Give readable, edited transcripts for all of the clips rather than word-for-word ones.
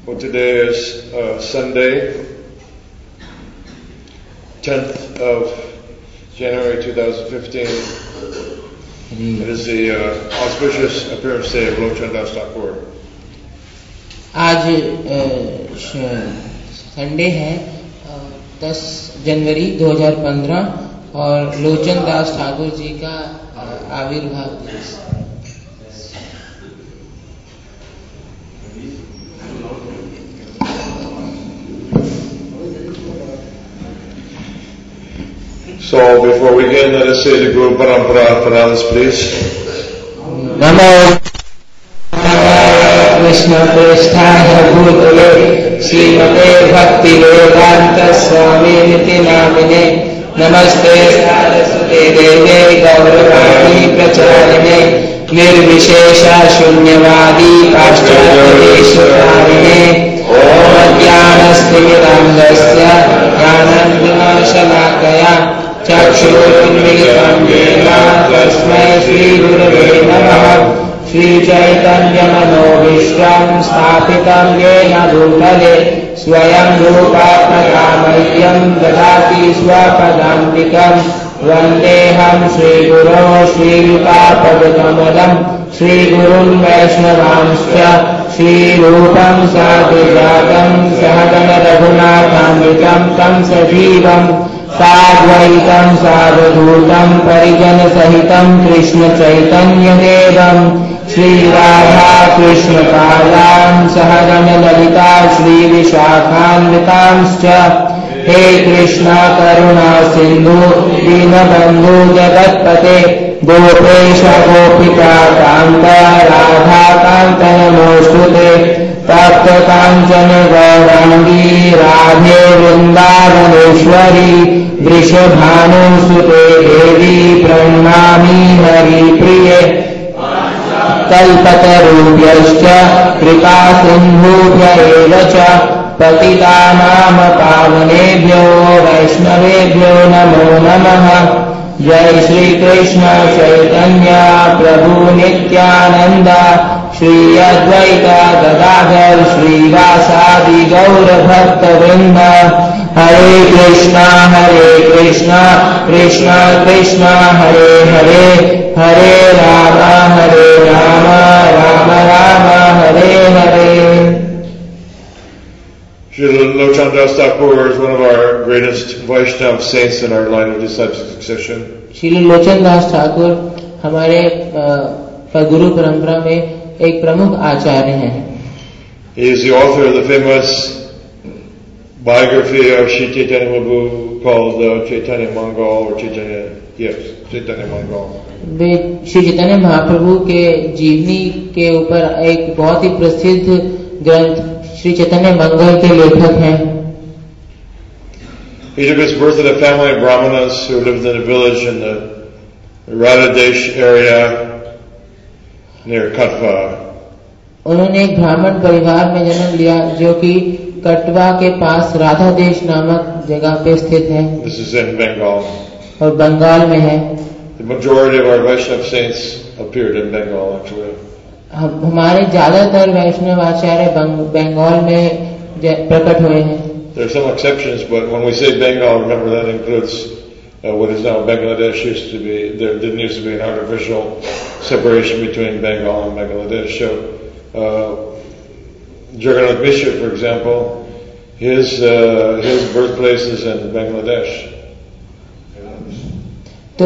Well, today is Sunday, 10th of January 2015. It is the auspicious appearance day of Lochan Das Thakur. आज Sunday है 10 जनवरी 2015 और लोचन दास ठाकुर जी का आविर्भाव दिवस। So before we begin, let us say the Guru Parampara Pranams, please. नमो कृष्ण प्रेष्ठाय भूतले श्रीमते भक्ति वेदांत स्वामी निति नामिने नमस्ते सारस्वते देवे गौरवाणी प्रचारिणे निर्विशेष शून्यवादी पाश्चात्यदेशकारिणे ओम ज्ञानस्तिमिरांगस्य ज्ञानंजनशलाकया चक्षुरुन्मीलितं येन तस्मै श्रीगुरवे नमः। श्रीचैतन्यमनोभीष्टं स्थापितं येन भूतले स्वयं रूपा प्रकामह्यं ददाति स्वपदान्तिकम् वन्देऽहं श्रीगुरो श्रीयुतापदकमलं श्रीगुरुन् वैष्णवांश्च श्रीरूपं साधुजातं सहगण रघुनाथान्वितं तं सजीवं साद्वैतं सावधूतं परिजनसहितं कृष्णचैतन्यदेवं श्रीराधा कृष्णपादान् सहगण ललिता श्रीविशाखान्वितांश्च हे कृष्णा करुणा सिन्धु दीनबन्धु जगत्पते गोपेश गोपिका कान्त राधा कान्त नमोऽस्तुते तप्त काञ्चन गौराङ्गी राधे वृन्दावनेश्वरी वृषभानुसुते देवी प्रणमामि हरिप्रिये कल्पतरुभ्यश्च कृपा सिन्धुभ्य एव च पतितानां पावनेभ्यो वैष्णवेभ्यो नमो नमः। जय श्री कृष्ण चैतन्य प्रभु नित्यानंद श्री अद्वैत गदाधर श्रीवासादि गौर भक्त वृंद। हरे Krishna Krishna Krishna Hare Hare Hare Ram Ram Ram Hare Hare. Srila Lochan Das Thakur is one of our greatest Vaishnava saints in our line of disciple succession. Shri Lochan Das Thakur हमारे गुरु परंपरा में एक प्रमुख आचार्य हैं। He is the author of the famous biography of Sri Chaitanya Mahaprabhu called Chaitanya Mangal or Chaitanya Mangal. वे श्री चैतन्य महाप्रभु के जीवनी के ऊपर एक बहुत ही प्रसिद्ध ग्रंथ श्री चैतन्य मंगल के लेखक हैं। He took his birth in a family of Brahmanas who lived in a village in the Radhadesh area near Katwa. उन्होंने एक ब्राह्मण परिवार में जन्म लिया जो कि कटवा के पास राधा देश नामक जगह पे स्थित है। This is in Bengal. और बंगाल में है। The majority of our Vaishnava saints appeared in Bengal actually. हमारे ज्यादातर वैष्णव आचार्य बंगाल में प्रकट हुए हैं। There are some exceptions, but when we say Bengal, remember that includes what is now Bangladesh. There didn't used to be an artificial separation between Bengal and Bangladesh. So, Jagannath Mishra, for example, his birthplace is in Bangladesh. तो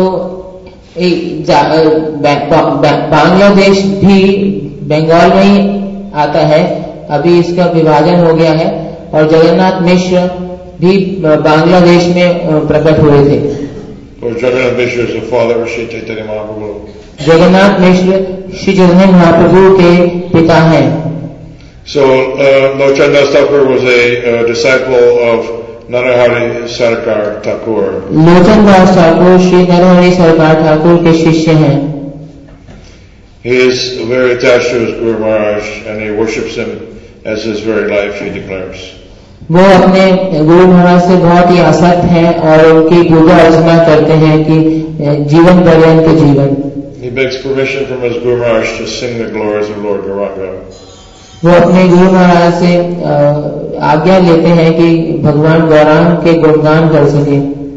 बांग्लादेश भी बंगाल में ही आता है। अभी इसका विभाजन हो गया है और जगन्नाथ मिश्र भी बांग्लादेश में प्रकट हुए थे। Jagannath Mishra is the father of Sri Chaitanya Mahaprabhu. Jagannath Mishra Shri Chaitanya Mahaprabhu के पिता हैं। So Lochan Das Thakur was a disciple of Narahari Sarkar Thakur. Lochan Das Thakur Shri Narhari सरकार ठाकुर के शिष्य हैं। He is very attached to his Guru Maharaj and he worships him as his very life, he declares. वो अपने गुरु महाराज से बहुत ही आसक्त हैं और उनकी पूजा अर्चना करते हैं कि जीवन पर्यंत जीवन। He begs permission from his Guru Maharaj to sing the glories of Lord Gauranga. वो अपने गुरु महाराज से आज्ञा लेते हैं कि भगवान गौरांग के गुणगान कर सके.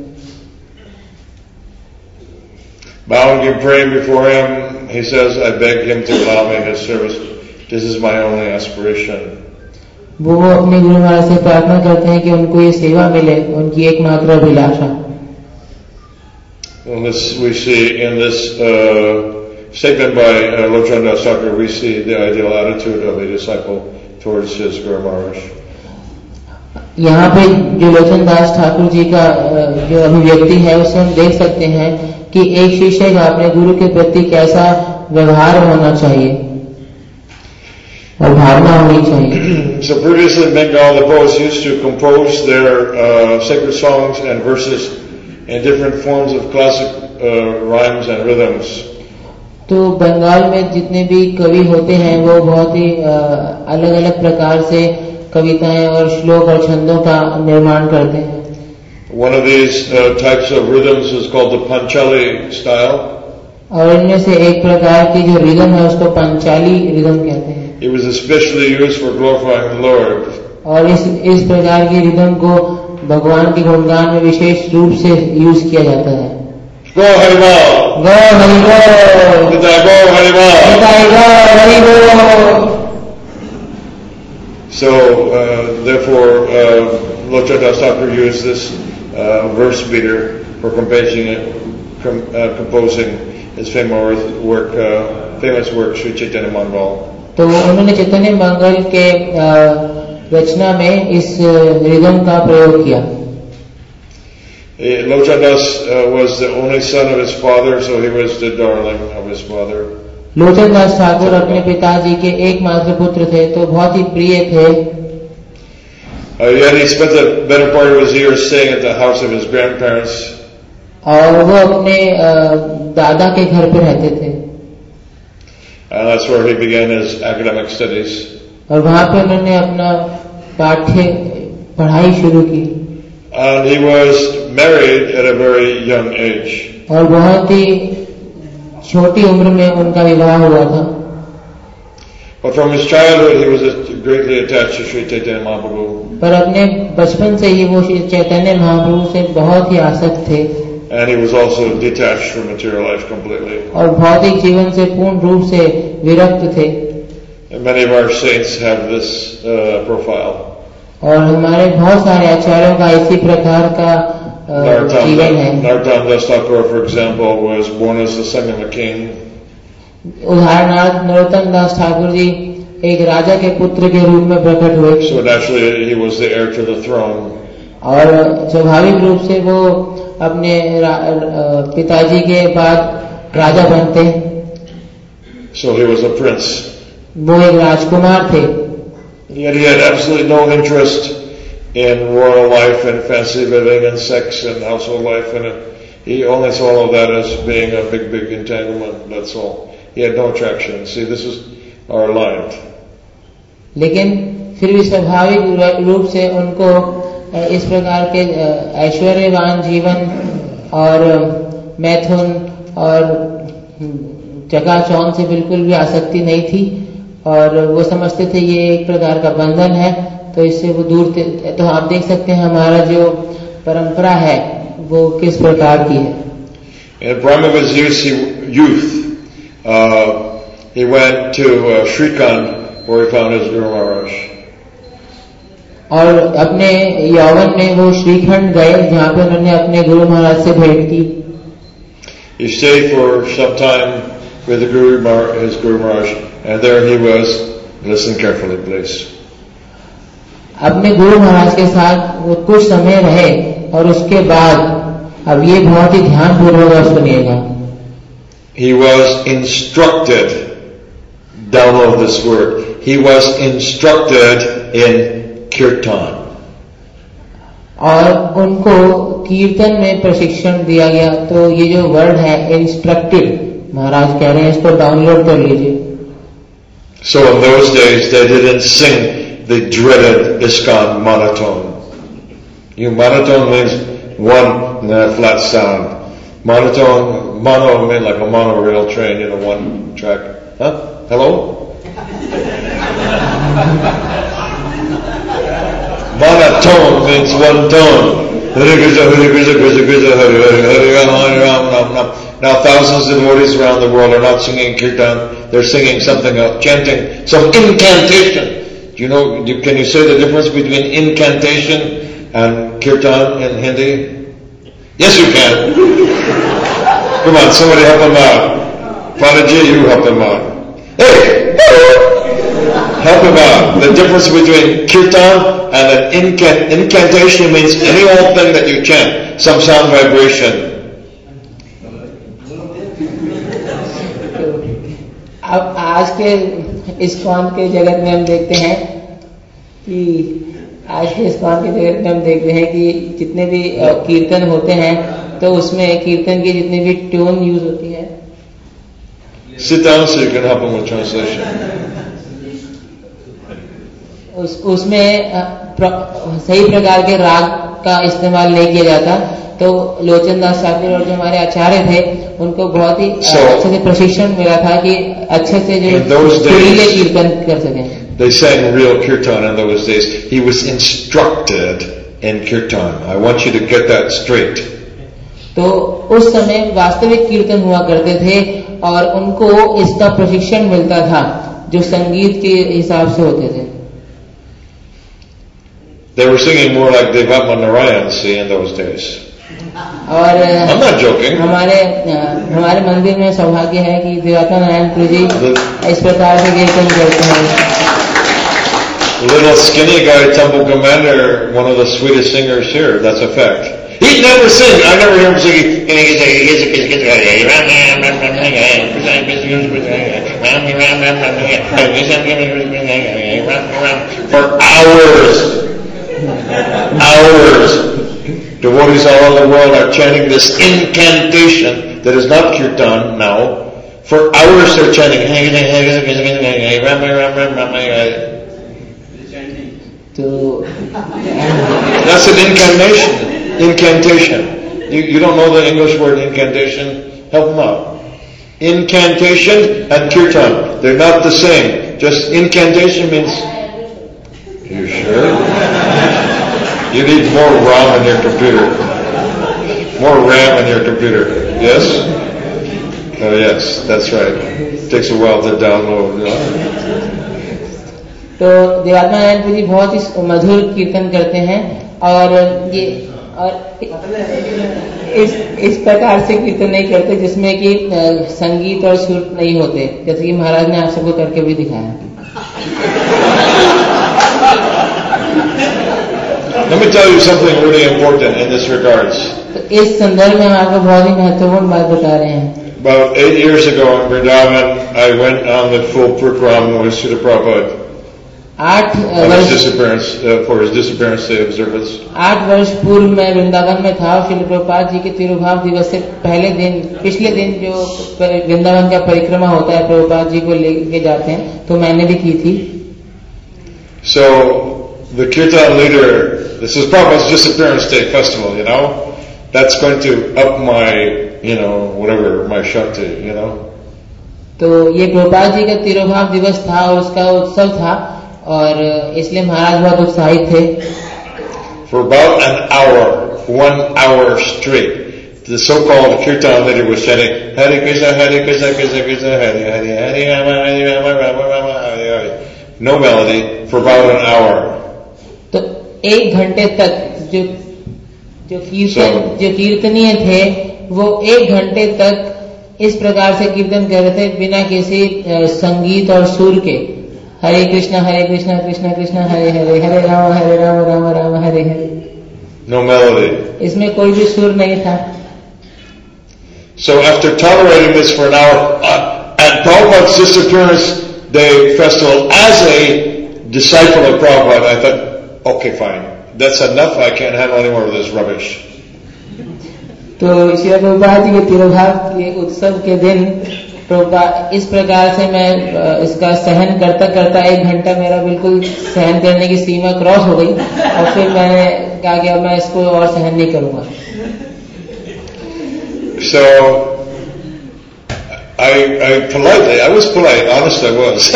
Bowing and praying before him, he says, I beg him to allow me his service. This is my only aspiration. वो अपने गुरु महाराज से प्रार्थना करते हैं कि उनको ये सेवा मिले, उनकी एकमात्र अभिलाषा. We see in this statement by Lochan Das Thakur, we see the ideal attitude of a disciple towards his Guru Maharaj. यहाँ पे जो लोचन दास ठाकुर जी का जो अभिव्यक्ति है उससे हम देख सकते हैं कि एक शिष्य का अपने गुरु के प्रति कैसा व्यवहार होना चाहिए और भावना होनी चाहिए. So previously in Bengal, the poets used to compose their sacred songs and verses in different forms of classic rhymes and rhythms. तो बंगाल में जितने भी कवि होते हैं वो बहुत ही अलग अलग प्रकार से कविताएं और श्लोक और छंदों का निर्माण करते हैं. One of these types of rhythms is called the Panchali style. और इनमें से एक प्रकार की जो रिदम है उसको पंचाली रिदम कहते हैं. It was especially used for glorifying the Lord. और इस प्रकार की रिदम को भगवान के गुणगान में विशेष रूप से यूज किया जाता है. Go Haribol! Go Haribol! Nitai Go Haribol! Nitai Go Haribol! So, therefore, Lochan Das Thakur used this verse beater for composing his famous work, Sri Chaitanya Mangal. तो उन्होंने चैतन्य मंगल के रचना में इस रिदम का प्रयोग किया. Lochan Das was the only son of his father, so he was the darling of his father. Lochan Das Thakur अपने पिताजी के एकमात्र पुत्र थे, तो बहुत ही प्रिय थे. Yet he spent the better part of his years staying at the house of his grandparents. और वो अपने दादा के घर पे रहते थे. And that's where he began his academic studies. और वहाँ पे उन्होंने अपना पढ़ाई शुरू की. And he was married at a very young age. और बहुत ही छोटी उम्र में उनका विवाह हुआ था. But from his childhood, he was greatly attached to Sri Chaitanya Mahaprabhu. पर अपने बचपन से ही वो श्री चैतन्य महाप्रभु से बहुत ही आसक्त थे. And he was also detached from material life completely. और भौतिक जीवन से पूर्ण रूप से विरक्त थे. And many of our saints have this profile. और हमारे बहुत सारे आचार्यों का इसी प्रकार का जीवन है. Narottam Das Thakur, for example, was born as the son of a king. उदाहरणार्थ नरोत्तम दास ठाकुर जी एक राजा के पुत्र के रूप में प्रकट हुए. So naturally, he was the heir to the throne. और स्वाभाविक रूप से वो अपने पिताजी के बाद राजा बनते. So he was a prince. वो एक राजकुमार थे. Yet he had absolutely no interest in royal life and fancy living and sex and household life, and he only saw all of that as being a big entanglement. That's all. He had no attraction. See, this is our line. लेकिन फिर भी स्वाभाविक रूप से उनको इस प्रकार के ऐश्वर्यवान जीवन और मैथुन और चकाचौंध से बिल्कुल भी आसक्ति नहीं थी. और वो समझते थे ये एक प्रकार का बंधन है, तो इससे वो दूर थे. तो आप देख सकते हैं हमारा जो परंपरा है वो किस प्रकार की है. In the prime of his youth, he went to Shrikant, where he found his Guru Maharaj. और अपने यौवन में वो श्रीखंड गए जहाँ पे उन्होंने अपने गुरु महाराज से भेंट की. He stayed for some time with the his Guru Maharaj, and there he was. Listen carefully, please. अपने गुरु महाराज के साथ वो कुछ समय रहे और उसके बाद अब ये बहुत ही ध्यानपूर्वक सुनिएगा. He was instructed. Download this word. He was instructed in kirtan. और उनको कीर्तन में प्रशिक्षण दिया गया. तो ये जो वर्ड है इंस्ट्रक्टेड, महाराज कह रहे हैं इसको डाउनलोड कर लीजिए. So in those days they didn't sing the dreaded ISKCON monotone. Monotone means one flat sound. Mono means like a monorail train, one track. Huh? Hello? Monotone means one tone. Hare Krishna, Hare Krishna, Krishna Krishna, Hare Hare, Hare Rama, Hare Rama, Rama Rama. Now thousands of devotees around the world are not singing kirtan, they're singing something else, chanting some incantation. Do you know, can you say the difference between incantation and kirtan in Hindi? Yes, you can. Come on, somebody help them out. Pranaji, you help them out. Hey! Help them out. The difference between kirtan and an incantation means any old thing that you chant, some sound vibration. अब आज के ISKCON के जगत में हम देखते हैं कि जितने भी कीर्तन होते हैं तो उसमें कीर्तन की जितनी भी ट्यून यूज होती है. Sit down so you can help him with translation. उसमें सही प्रकार के राग का इस्तेमाल नहीं किया जाता. तो लोचन दास ठाकुर और जो हमारे आचार्य थे उनको बहुत ही अच्छे से प्रशिक्षण मिला था कि अच्छे से जो सुरीले कीर्तन कर सकें. They sang real kirtan in those days. He was instructed in kirtan. I want you to get that straight. तो उस समय वास्तविक कीर्तन हुआ करते थे और उनको इसका प्रशिक्षण मिलता था जो संगीत के हिसाब से होते थे. They were singing more like Devatma Narayan, see, in those days. और I'm not joking. हमारे मंदिर में सौभाग्य है कि देवात्मा नारायण जी इस प्रकार से कीर्तन करते हैं. Little skinny guy, temple commander, one of the sweetest singers here. That's a fact. He never sings. I never hear him singing. For hours. Devotees all over the world are chanting this incantation that is not kirtan now. For hours they're chanting. That's an incantation. You don't know the English word incantation? Help them out. Incantation and kirtan, they're not the same. Just incantation means... You sure? You need more RAM in your computer. More RAM in your computer. Yes? Oh yes, that's right. It takes a while to download. तो देवात्मा नारायण जी बहुत ही मधुर कीर्तन करते हैं और इस प्रकार से कीर्तन नहीं करते जिसमें कि संगीत और सुर नहीं होते, जैसे कि महाराज ने आप सबको करके भी दिखाया. Let me tell you something really important in this regards. तो इस संदर्भ में हम आपको बहुत ही महत्वपूर्ण बात बता रहे हैं. About 8 years ago in Vrindavan, I went on the full program with Srila Prabhupada. 8 disappearance day observance. 8 वर्ष पूर्व मैं वृंदावन में था. श्रील प्रभुपाद जी के तिरुभाव दिवस से पिछले दिन जो वृंदावन का परिक्रमा होता है, प्रभुपाद जी को लेके जाते हैं, तो मैंने भी की थी. So the kirtan leader, this is Prabhupada's disappearance day festival, that's going to up my, whatever, my shakti, तो ये प्रभुपाद जी का तिरुभाव दिवस था और उसका उत्सव था और इसलिए महाराज बहुत उत्साहित थे. For about an hour, 1 hour straight, the so-called kirtan leader was chanting Hare Krishna, Hare Krishna, Krishna Krishna, Hare Hare, Hare Rama, Hare Rama, Rama Rama, Hare Hare. No melody for about an hour. तो 1 घंटे तक जो कीर्तनीय थे वो 1 घंटे तक इस प्रकार से कीर्तन कर रहे थे बिना किसी संगीत और सुर के. हरे कृष्णा कृष्णा कृष्णा हरे हरे, हरे राम राम राम हरे हरे. No melody. इसमें कोई भी सुर नहीं था. So after tolerating this for an hour, at Prabhupada's disappearance day festival, as a disciple of Prabhupada, I thought, okay, fine, that's enough. I can't handle any more of this rubbish. तो श्री प्रभुपाद जी के तिरुभाव के उत्सव के दिन इस प्रकार से मैं इसका सहन करता करता 1 घंटा मेरा बिल्कुल सहन करने की सीमा क्रॉस हो गई और फिर मैंने कहा कि अब मैं इसको और सहन नहीं करूंगा. So I was polite, honest I was.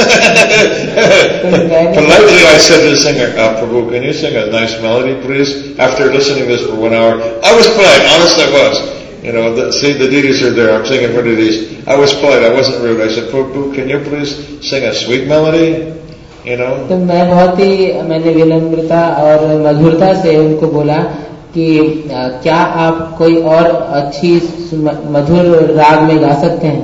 Politely I said to the singer, Prabhu, can you sing a nice melody please? After listening to this for 1 hour, I was polite, honest I was. You know, see the deities are there, I'm singing for deities. I was polite, I wasn't rude. I said, Prabhu, can you please sing a sweet melody? You know? तो मैंने विनम्रता और मधुरता से उनको बोला कि क्या आप कोई और अच्छी मधुर राग में गा सकते हैं?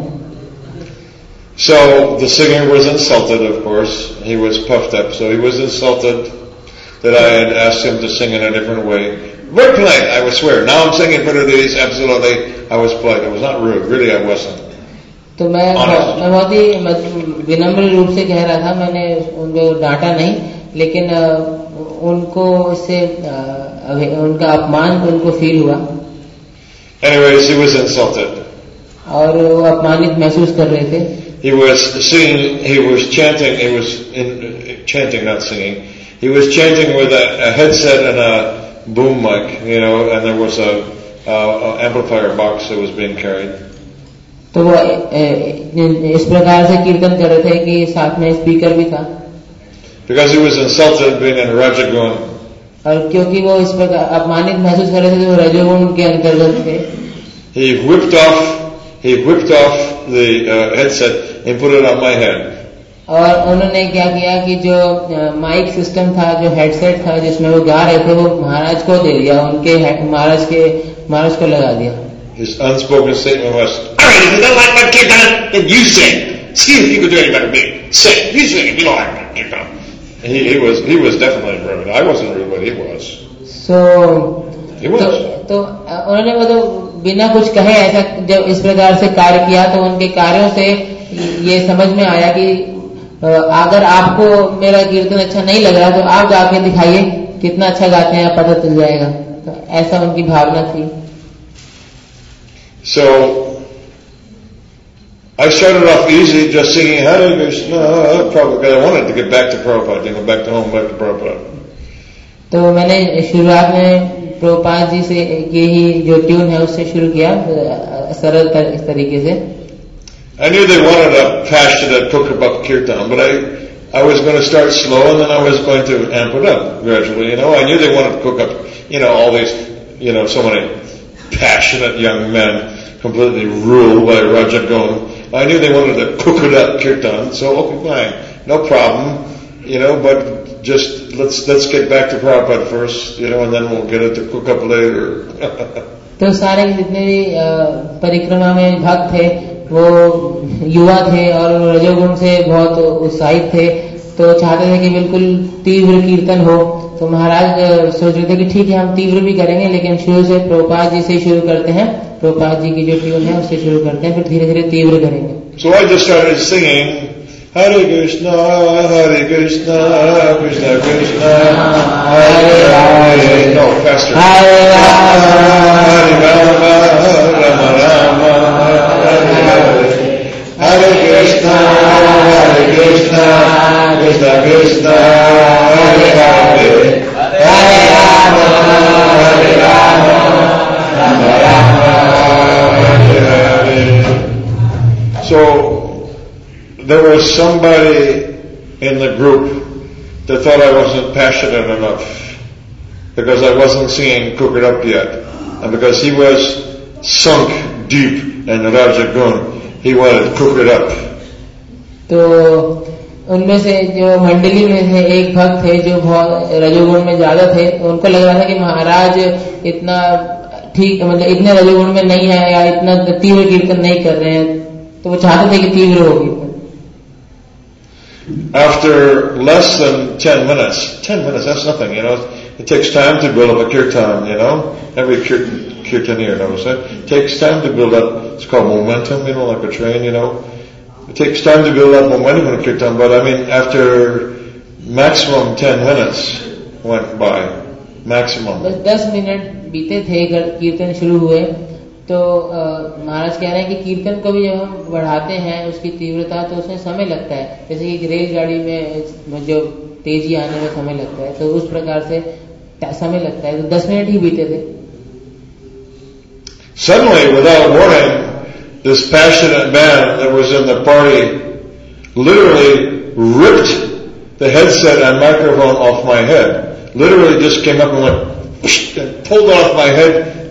So the singer was insulted, of course. He was puffed up, so he was insulted that I had asked him to sing in a different way. Very polite, I would swear. Now I'm singing for the deities, absolutely. I was polite. I was not rude. Really, I wasn't. तो मैं बहुत ही विनम्र रूप से कह रहा था, मैंने उनको डांटा नहीं, लेकिन उनको इससे उनका अपमान उनको फील हुआ. Anyways, he was insulted. और वो अपमानित महसूस कर रहे थे. He was singing, he was chanting, chanting, not singing. He was chanting with a headset and a boom mic, you know, and there was a amplifier box that was being carried. तो वो इस प्रकार से कीर्तन कर रहे थे कि साथ में स्पीकर भी था. Because he was insulted being in Rajagun. और क्योंकि वो इस प्रकार अपमानित महसूस कर रहे थे, तो वो रजोगुण के अंतर्गत थे. He whipped off the headset and put it on my head. और उन्होंने क्या किया कि जो माइक सिस्टम था, जो हेडसेट था जिसमें वो गा रहे थे, वो महाराज को दे दिया, उनके महाराज को लगा दिया. His unspoken statement was, all right, if you don't like my kirtan, then you sing. See if you can do any better than me. Sing. You sing if you don't like my kirtan. He was definitely rude. I wasn't rude, but he was. So, he was. तो उन्होंने वो तो बिना कुछ कहे ऐसा जब इस प्रकार से कार्य किया, तो उनके कार्यों से ये समझ में आया कि अगर आपको मेरा कीर्तन अच्छा नहीं लग रहा तो आप जाके दिखाइए कितना अच्छा गाते हैं, पता चल जाएगा. तो ऐसा उनकी भावना थी. So I started off easy, just singing Hare Krishna, Prabhupada, because I wanted to get back to Prabhupada, go back to home, back to Prabhupada. तो मैंने शुरुआत में प्रभुपाद जी से यही जो ट्यून है उससे शुरू किया, सरल तरीके से. I knew they wanted a passionate Kukabak Kirtan, but I was going to start slow and then I was going to amp it up gradually, you know. I knew they wanted to cook up, you know, all these, you know, so many passionate young men completely ruled by Rajagun. I knew they wanted to cook it up Kirtan, so okay, fine, no problem, you know, but just let's get back to Prabhupada first, you know, and then we'll get it to cook up later. तो सारे जितने भी परिक्रमा में भक्त थे वो युवा थे और रजोगुण से बहुत उत्साहित थे, तो चाहते थे कि बिल्कुल तीव्र कीर्तन हो. तो महाराज सोच रहे थे कि ठीक है हम तीव्र भी करेंगे, लेकिन शुरू से प्रभुपाद जी से शुरू करते हैं, प्रभुपाद जी की जो ट्यून है उससे शुरू करते हैं, फिर धीरे धीरे तीव्र करेंगे. So I just started singing Hare Krishna, Krishna Krishna, Hare Hare. No, faster. Hare Rama, Rama Rama, Hare Hare. Hare Krishna, Krishna Krishna, Hare Hare. Hare Rama, Rama Rama, Hare Hare. So there was somebody in the group that thought I wasn't passionate enough because I wasn't singing Cook It Up yet, and because he was sunk deep in Rajagun, he wanted to cook it up. तो उनमें से जो मंडली में थे एक भक्त थे जो बहुत रजोगुण में ज्यादा थे, उनको लग रहा था कि महाराज इतना ठीक मतलब इतने रजोगुण में नहीं है या इतना तीव्र कीर्तन नहीं कर रहे हैं, तो वो चाहते थे कि तीव्र हो कीर्तन. After less than 10 minutes, that's nothing, you know. It takes time to build up a kirtan, you know. Every kirtanier knows that. It takes time to build up, it's called momentum, you know, like a train, you know. It takes time to build up momentum in a kirtan, but I mean, after maximum 10 minutes went by, maximum. बस 10 minute बीते थे कीर्तन शुरू हुए, तो महाराज कह रहे हैं कि कीर्तन को भी जब हम बढ़ाते हैं उसकी तीव्रता, तो उसमें समय लगता है, जैसे कि रेलगाड़ी में जो तेजी आने में समय लगता है, तो उस प्रकार से समय लगता है. तो 10 मिनट ही बीते थे. Suddenly, without warning, this passionate man that was in the party literally ripped the headset and microphone off my head. Literally just came up and went, and pulled off my head.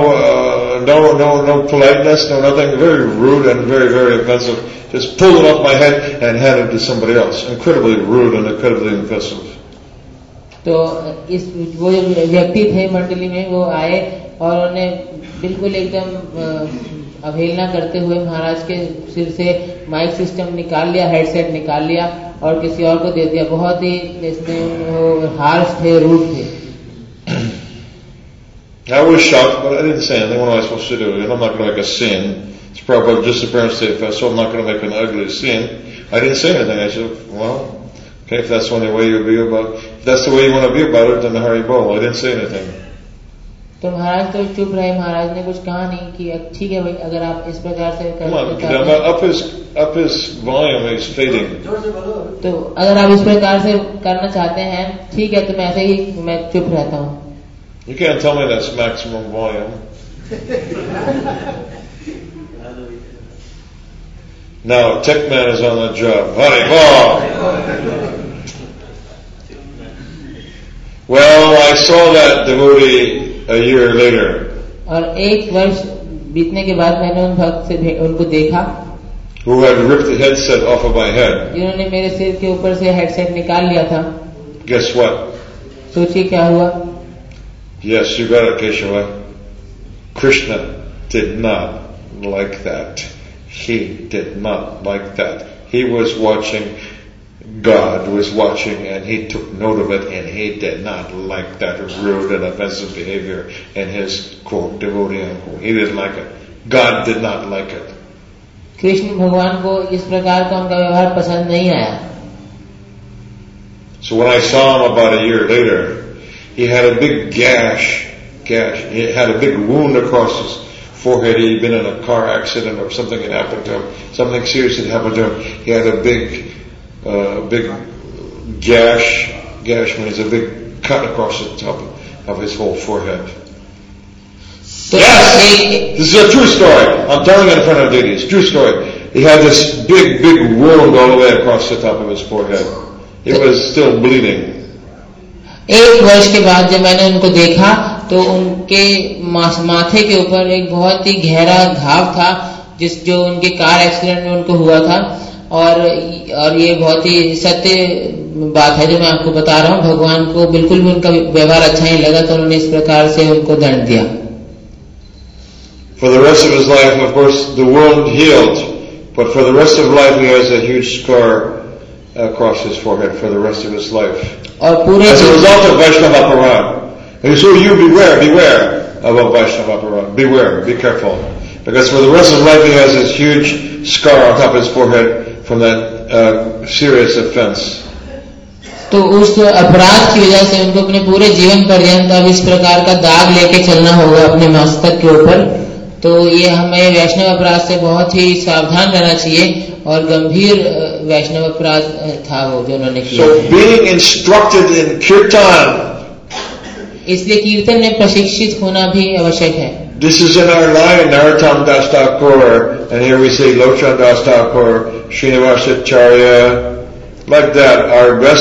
No politeness, no nothing. Very rude and very, very offensive. Just pulled it off my head and handed it to somebody else. Incredibly rude and incredibly offensive. तो इस वो जो व्यक्ति थे मंडली में, वो आए और उन्होंने बिल्कुल एकदम अवहेलना करते हुए महाराज के सिर से माइक सिस्टम निकाल लिया, हेडसेट निकाल लिया और किसी और को दे दिया. बहुत ही इसमें हार्श थे, रूड थे. I was shocked, but I didn't say anything. What am I supposed to do? I'm not going to make a scene. It's Prabhupada disappearance day festival. I'm not going to make an ugly scene. I didn't say anything. I said, well, okay, if that's the only way you be about, if that's the way you want to be about it, then Hari Bol. I didn't say anything. तो महाराज तो चुप रहे. महाराज ने कुछ कहा नहीं कि ठीक है भाई, अगर आप इस प्रकार से up his volume, he's fading. तो अगर आप इस प्रकार से करना चाहते हैं, ठीक है, तो मैं ऐसे ही मैं चुप रहता हूँ. You can't tell me that's maximum volume. Now, Tech Man is on the job. Hari Bol! Well, I saw that devotee a year later. और एक वर्ष बीतने के बाद मैंने उन भक्त से उनको देखा, who had ripped the headset off of my head. जिन्होंने मेरे सिर के ऊपर से हेडसेट निकाल लिया था. Guess what? सोचिए क्या हुआ. Yes, you got it, Keshava. Krishna did not like that. He did not like that. He was watching, God was watching, and he took note of it, and he did not like that rude and offensive behavior in his, quote, devotee, unquote. He didn't like it. God did not like it. Krishna भगवान को इस प्रकार का उनका व्यवहार पसंद नहीं आया. So when I saw him about a year later, he had a big gash. He had a big wound across his forehead. He'd been in a car accident or something had happened to him. Something serious had happened to him. He had a big gash. Gash means a big cut across the top of his whole forehead. Yes! This is a true story. I'm telling it in front of deities. True story. He had this big wound all the way across the top of his forehead. It was still bleeding. एक वर्ष के बाद जब मैंने उनको देखा तो उनके माथे के ऊपर एक बहुत ही गहरा घाव था, जो उनके कार एक्सीडेंट में उनको हुआ था. और ये बहुत ही सत्य बात है जो मैं आपको बता रहा हूँ. भगवान को बिल्कुल भी उनका व्यवहार अच्छा नहीं लगा, तो उन्होंने इस प्रकार से उनको दंड दिया. For the rest of his life, of course, the wound healed, but for the rest of life, he has a huge scar across his forehead for the rest of his life. As a result of Vaishnava Aparad. And so you beware of a Vaishnava Aparad. Beware, be careful. Because for the rest of life, he has this huge scar on top of his forehead from that serious offense. तो उस अपराध की वजह से उनको अपने पूरे जीवन पर्यंत अब इस प्रकार का दाग लेके चलना होगा अपने मस्तक के ऊपर. तो ये हमें वैष्णव अपराध से बहुत ही सावधान रहना चाहिए, और गंभीर वैष्णव अपराध था वो जो उन्होंने किया. So being instructed in kirtan, इसलिए कीर्तन में प्रशिक्षित होना भी आवश्यक है. This is in our line, Narottam Das Thakur, and here we say Lochan Das Thakur, Srinivasacharya, like that.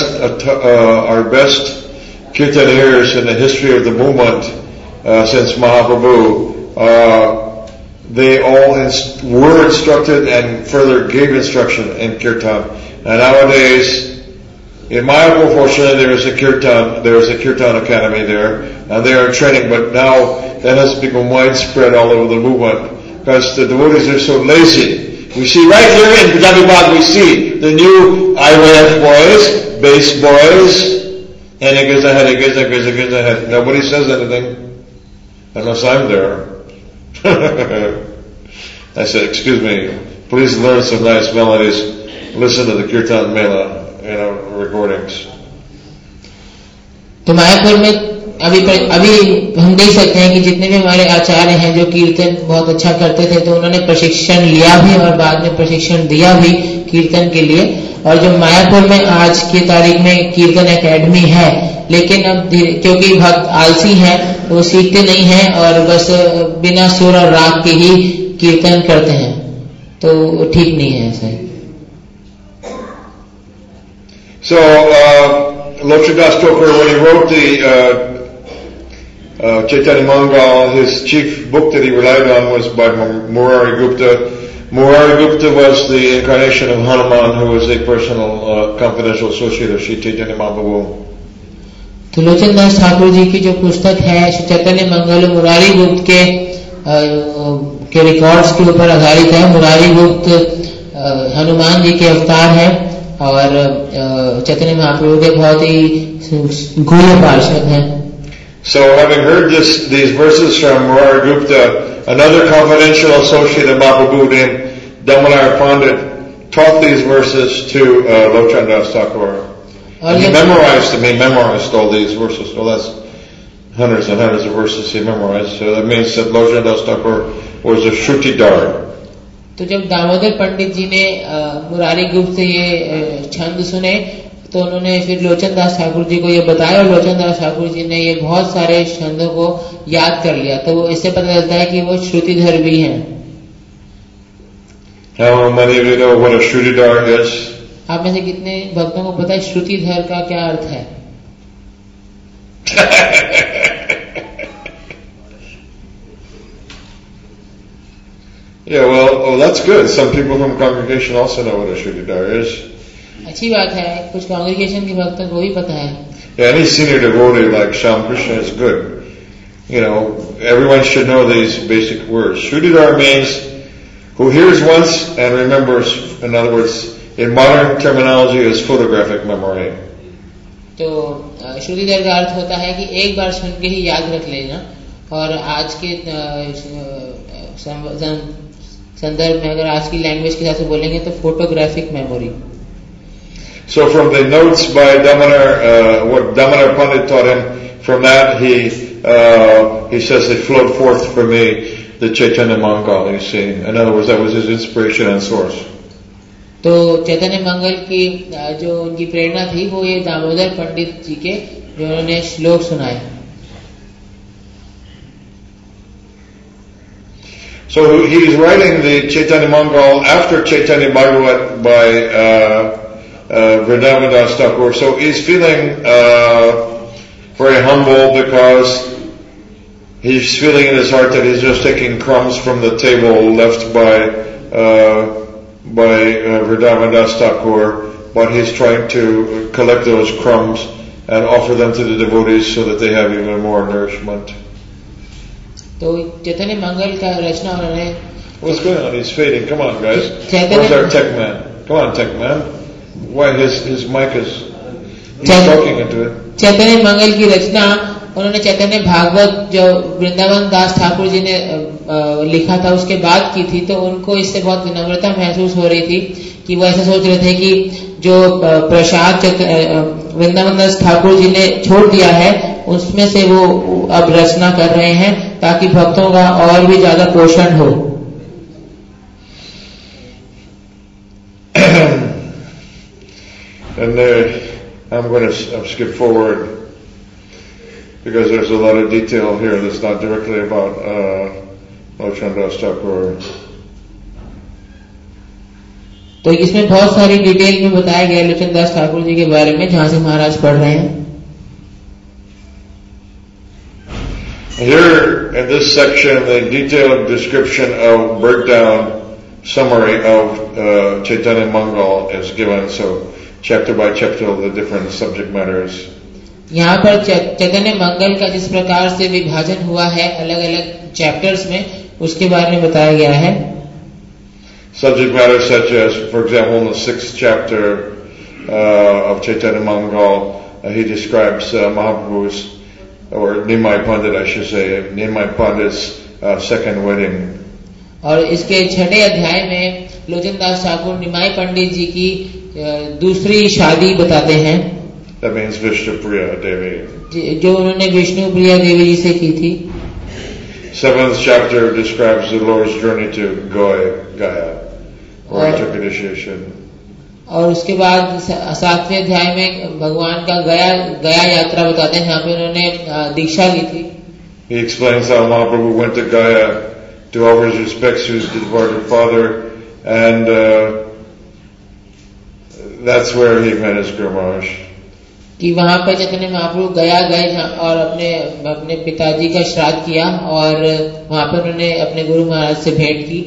Our best kirtaniers in the history of the movement since Mahaprabhu. They all were instructed and further gave instruction in kirtan. And nowadays, in Mayapur, fortunately, there is a kirtan academy there, and they are training. But now that has become widespread all over the movement because the devotees are so lazy. We see right here in Punjabi Bagh, we see the new IYF boys, bass boys, and it goes ahead. Nobody says anything unless I'm there. I said, excuse me, please learn some nice melodies. Listen to the Kirtan Mela, recordings. तो मायापुर में अभी हम देख सकते हैं कि जितने भी हमारे आचार्य हैं जो कीर्तन बहुत अच्छा करते थे, तो उन्होंने प्रशिक्षण लिया भी और बाद में प्रशिक्षण दिया भी कीर्तन के लिए. और जो मायापुर में आज की तारीख में कीर्तन एकेडमी है, लेकिन अब क्योंकि भक्त आलसी हैं, वो सीखते नहीं हैं और बस बिना सुर और राग के ही कीर्तन करते हैं. तो ठीक नहीं है ऐसा ही। So Lochan Das Thakur, when he wrote the Chaitanya Mangal, his chief book that he relied on was by Murari Gupta. Murari Gupta was the incarnation of Hanuman, who was a personal confidential associate of Sri Chaitanya Mahaprabhu. तो लोचन दास ठाकुर जी की जो पुस्तक है श्री चैतन्य मंगल मुरारी गुप्त के records के ऊपर आधारित है। मुरारी गुप्त हनुमान जी के अवतार हैं और चैतन्य महाप्रभु के बहुत ही गूढ़ पार्षद हैं। So having heard these verses from Murari Gupta, another confidential associate of Mahaprabhu named Damodar Pandit taught these verses to Lochan Das Thakur. And he memorized them. He memorized all these verses. Well, that's hundreds and hundreds of verses he memorized. So that means that Lochan Das Thakur was a Shrutidar. तो जब दामोदर पंडित जी ने मुरारी गुप्त से ये छंद सुने तो उन्होंने फिर लोचन दास ठाकुर जी को ये बताया और लोचन दास ठाकुर जी ने ये बहुत सारे छंदों को याद कर लिया। तो इससे पता चलता है कि वो श्रुतिधर भी हैं। How many of you know what a Shrutidar is? आप में से कितने भक्तों को पता है श्रुतिधर का क्या अर्थ है? Yeah, well, that's good. Some people from congregation also know what a Shrutidar is. अच्छी बात है, कुछ कांग्रेगेशन के भक्तों को भी पता है। Yeah, any senior devotee like Shyam Krishna is good. You know, everyone should know these basic words. Shrutidar means who hears once and remembers. In other words, in modern terminology, is photographic memory. तो श्रुतिधर का अर्थ होता है कि एक बार सुन के ही याद रख लेना और आज के संदर्भ में अगर आज की लैंग्वेज के हिसाब से बोलेंगे तो photographic memory. So from the notes by Damodar, what Damodar Pandit taught him, from that he says it flowed forth for me the Chaitanya Mangal. You see, in other words, that was his inspiration and source. तो चैतन्य मंगल की जो उनकी प्रेरणा थी वो ये दामोदर पंडित जी के जो उन्होंने श्लोक सुनाए। So he is writing the Chaitanya Mangal after Chaitanya Bhagavat by Vrindavan Das Thakur. So he's feeling very humble because he's feeling in his heart that he's just taking crumbs from the table left by Vrindavan Das Thakur, but he's trying to collect those crumbs and offer them to the devotees so that they have even more nourishment. तो चैतन्य मंगल का रचना उन्होंने What's going on? He's fading. Come on, guys. Where's our tech man? Come on, tech man. Why his mic is he's talking into it. चैतन्य मंगल की रचना उन्होंने चैतन्य भागवत जो वृंदावन दास ठाकुर जी ने लिखा था उसके बाद की थी। तो उनको इससे बहुत विनम्रता महसूस हो रही थी कि वो ऐसा सोच रहे थे कि जो प्रसाद वृंदावन दास ठाकुर जी ने छोड़ दिया है उसमें से वो अब रचना कर रहे हैं ताकि भक्तों का और भी ज्यादा पोषण हो। And I'm going to skip forward because there's a lot of detail here that's not directly about Lochan Das Thakur. तो इसमें बहुत सारी डिटेल में बताया गया लोचन दास ठाकुर जी के बारे में जहां से महाराज पढ़ रहे हैं। Here in this section, the detailed description of breakdown summary of Chaitanya Mangal is given. So chapter by chapter of the different subject matters. यहाँ पर चैतन्य मंगल का जिस प्रकार से विभाजन हुआ है अलग अलग चैप्टर्स में उसके बारे में बताया गया है। Subject matters such as, for example, in the 6th chapter of Chaitanya Mangal, he describes Mahaprabhu's, or Nimai Pandit, I should say, Nimai Pandit's second wedding. और इसके 6ठे अध्याय में लोचन दास ठाकुर निमाई पंडित जी की दूसरी शादी बताते हैं। That means Vishnupriya Devi. जो उन्होंने विष्णुप्रिया देवी जी से की थी। 7th chapter describes the Lord's journey to Gaya, where he took initiation. और उसके बाद 7वें अध्याय में भगवान का गया यात्रा बताते हैं जहाँ पे उन्होंने दीक्षा ली थी। He explains how Mahaprabhu went to Gaya to offer his respects to his departed father And that's where he met his Guru Maharaj. कि वहां पर चैतन्य महाप्रभु गए और अपने पिताजी का श्राद्ध किया और वहां पर उन्होंने अपने गुरु महाराज से भेंट की.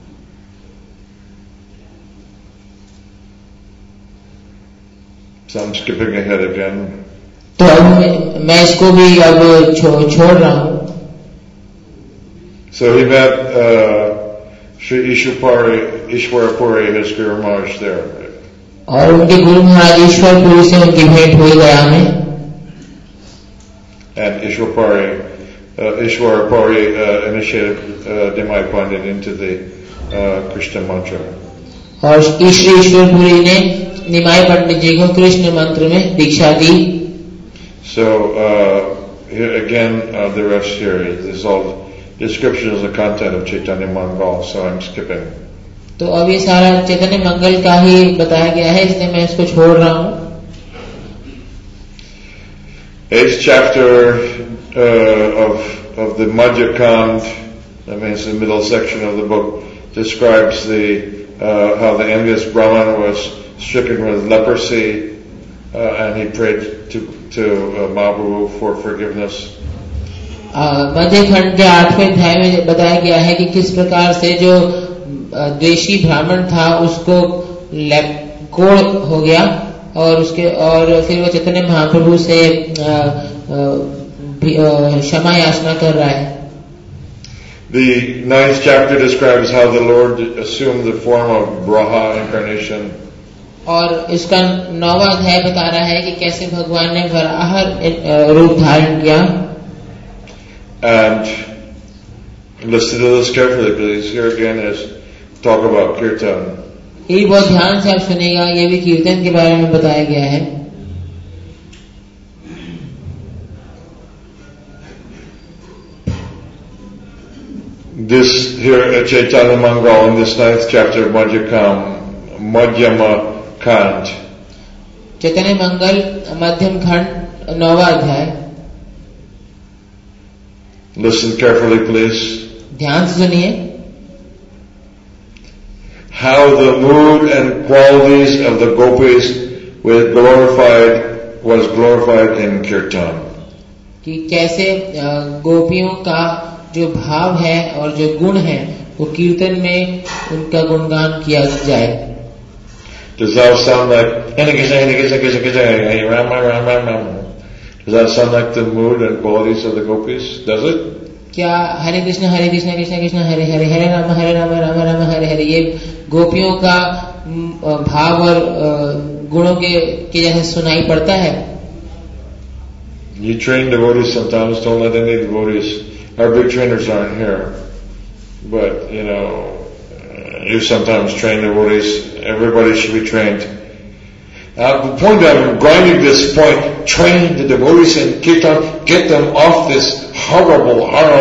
So I'm skipping ahead again. तो अब मैं इसको भी अब छोड़ रहा हूँ. So he met Sri Ishwarapuri, his Guru Maharaj there. और उनके गुरु महाराज ईश्वरपुरी से उनकी भेंट हुई गया में. And Ishwarapuri initiated Nimai Pandit into the Krishna mantra. और ईश्वरपुरी ने निमाय पंडित जी को कृष्ण मंत्र में दीक्षा दी. So here again, the rest here is all descriptions of the content of Chaitanya Mangal. So I'm skipping. तो अब ये सारा चैतन्य मंगल का ही बताया गया है, इसलिए मैं इसको छोड़ रहा हूँ. 8th chapter of the Madhya Kand, that means the middle section of the book, describes how the envious Brahman was stricken with leprosy, and he prayed to Mahaprabhu for forgiveness. मध्य खंड के 8वें अध्याय में बताया गया है कि किस प्रकार से जो द्वेषी ब्राह्मण था उसको कोढ़ हो गया और फिर वो चैतन्य महाप्रभु से क्षमा याचना कर रहा है. The 9th chapter describes how the Lord assumed the form of Braha incarnation. और इसका 9वां अध्याय बता रहा है कि कैसे भगवान ने वराह रूप धारण किया. And listen to this carefully, please. Here again is talk about kirtan. ये बहुत ध्यान से आप सुनेगा, ये भी कीर्तन के बारे में बताया गया है. This here at Chaitanya Mangal in this 9th chapter of Madhyama Kand. चैतन्य मंगल मध्यम खंड 9वां अध्याय. Listen carefully, please. ध्यान से सुनिए. How the mood and qualities of the gopis was glorified in kirtan. कि कैसे गोपियों का जो भाव है और जो गुण है वो कीर्तन में उनका गुणगान किया जाए. Does that sound like Hare Krishna, Hare Krishna, Krishna Krishna, Hare Rama, Rama Rama? Does that sound like the mood and qualities of the gopis? Does it? क्या हरे कृष्ण कृष्ण कृष्ण हरे हरे, हरे राम राम राम हरे हरे, ये गोपियों का भाव और गुणों के जैसे सुनाई पड़ता है? You train devotees sometimes. Don't let any devotees. Our big trainers aren't here, but you sometimes train devotees. Everybody should be trained. The point I'm grinding this point, train the devotees in kirtan, get them off this horrible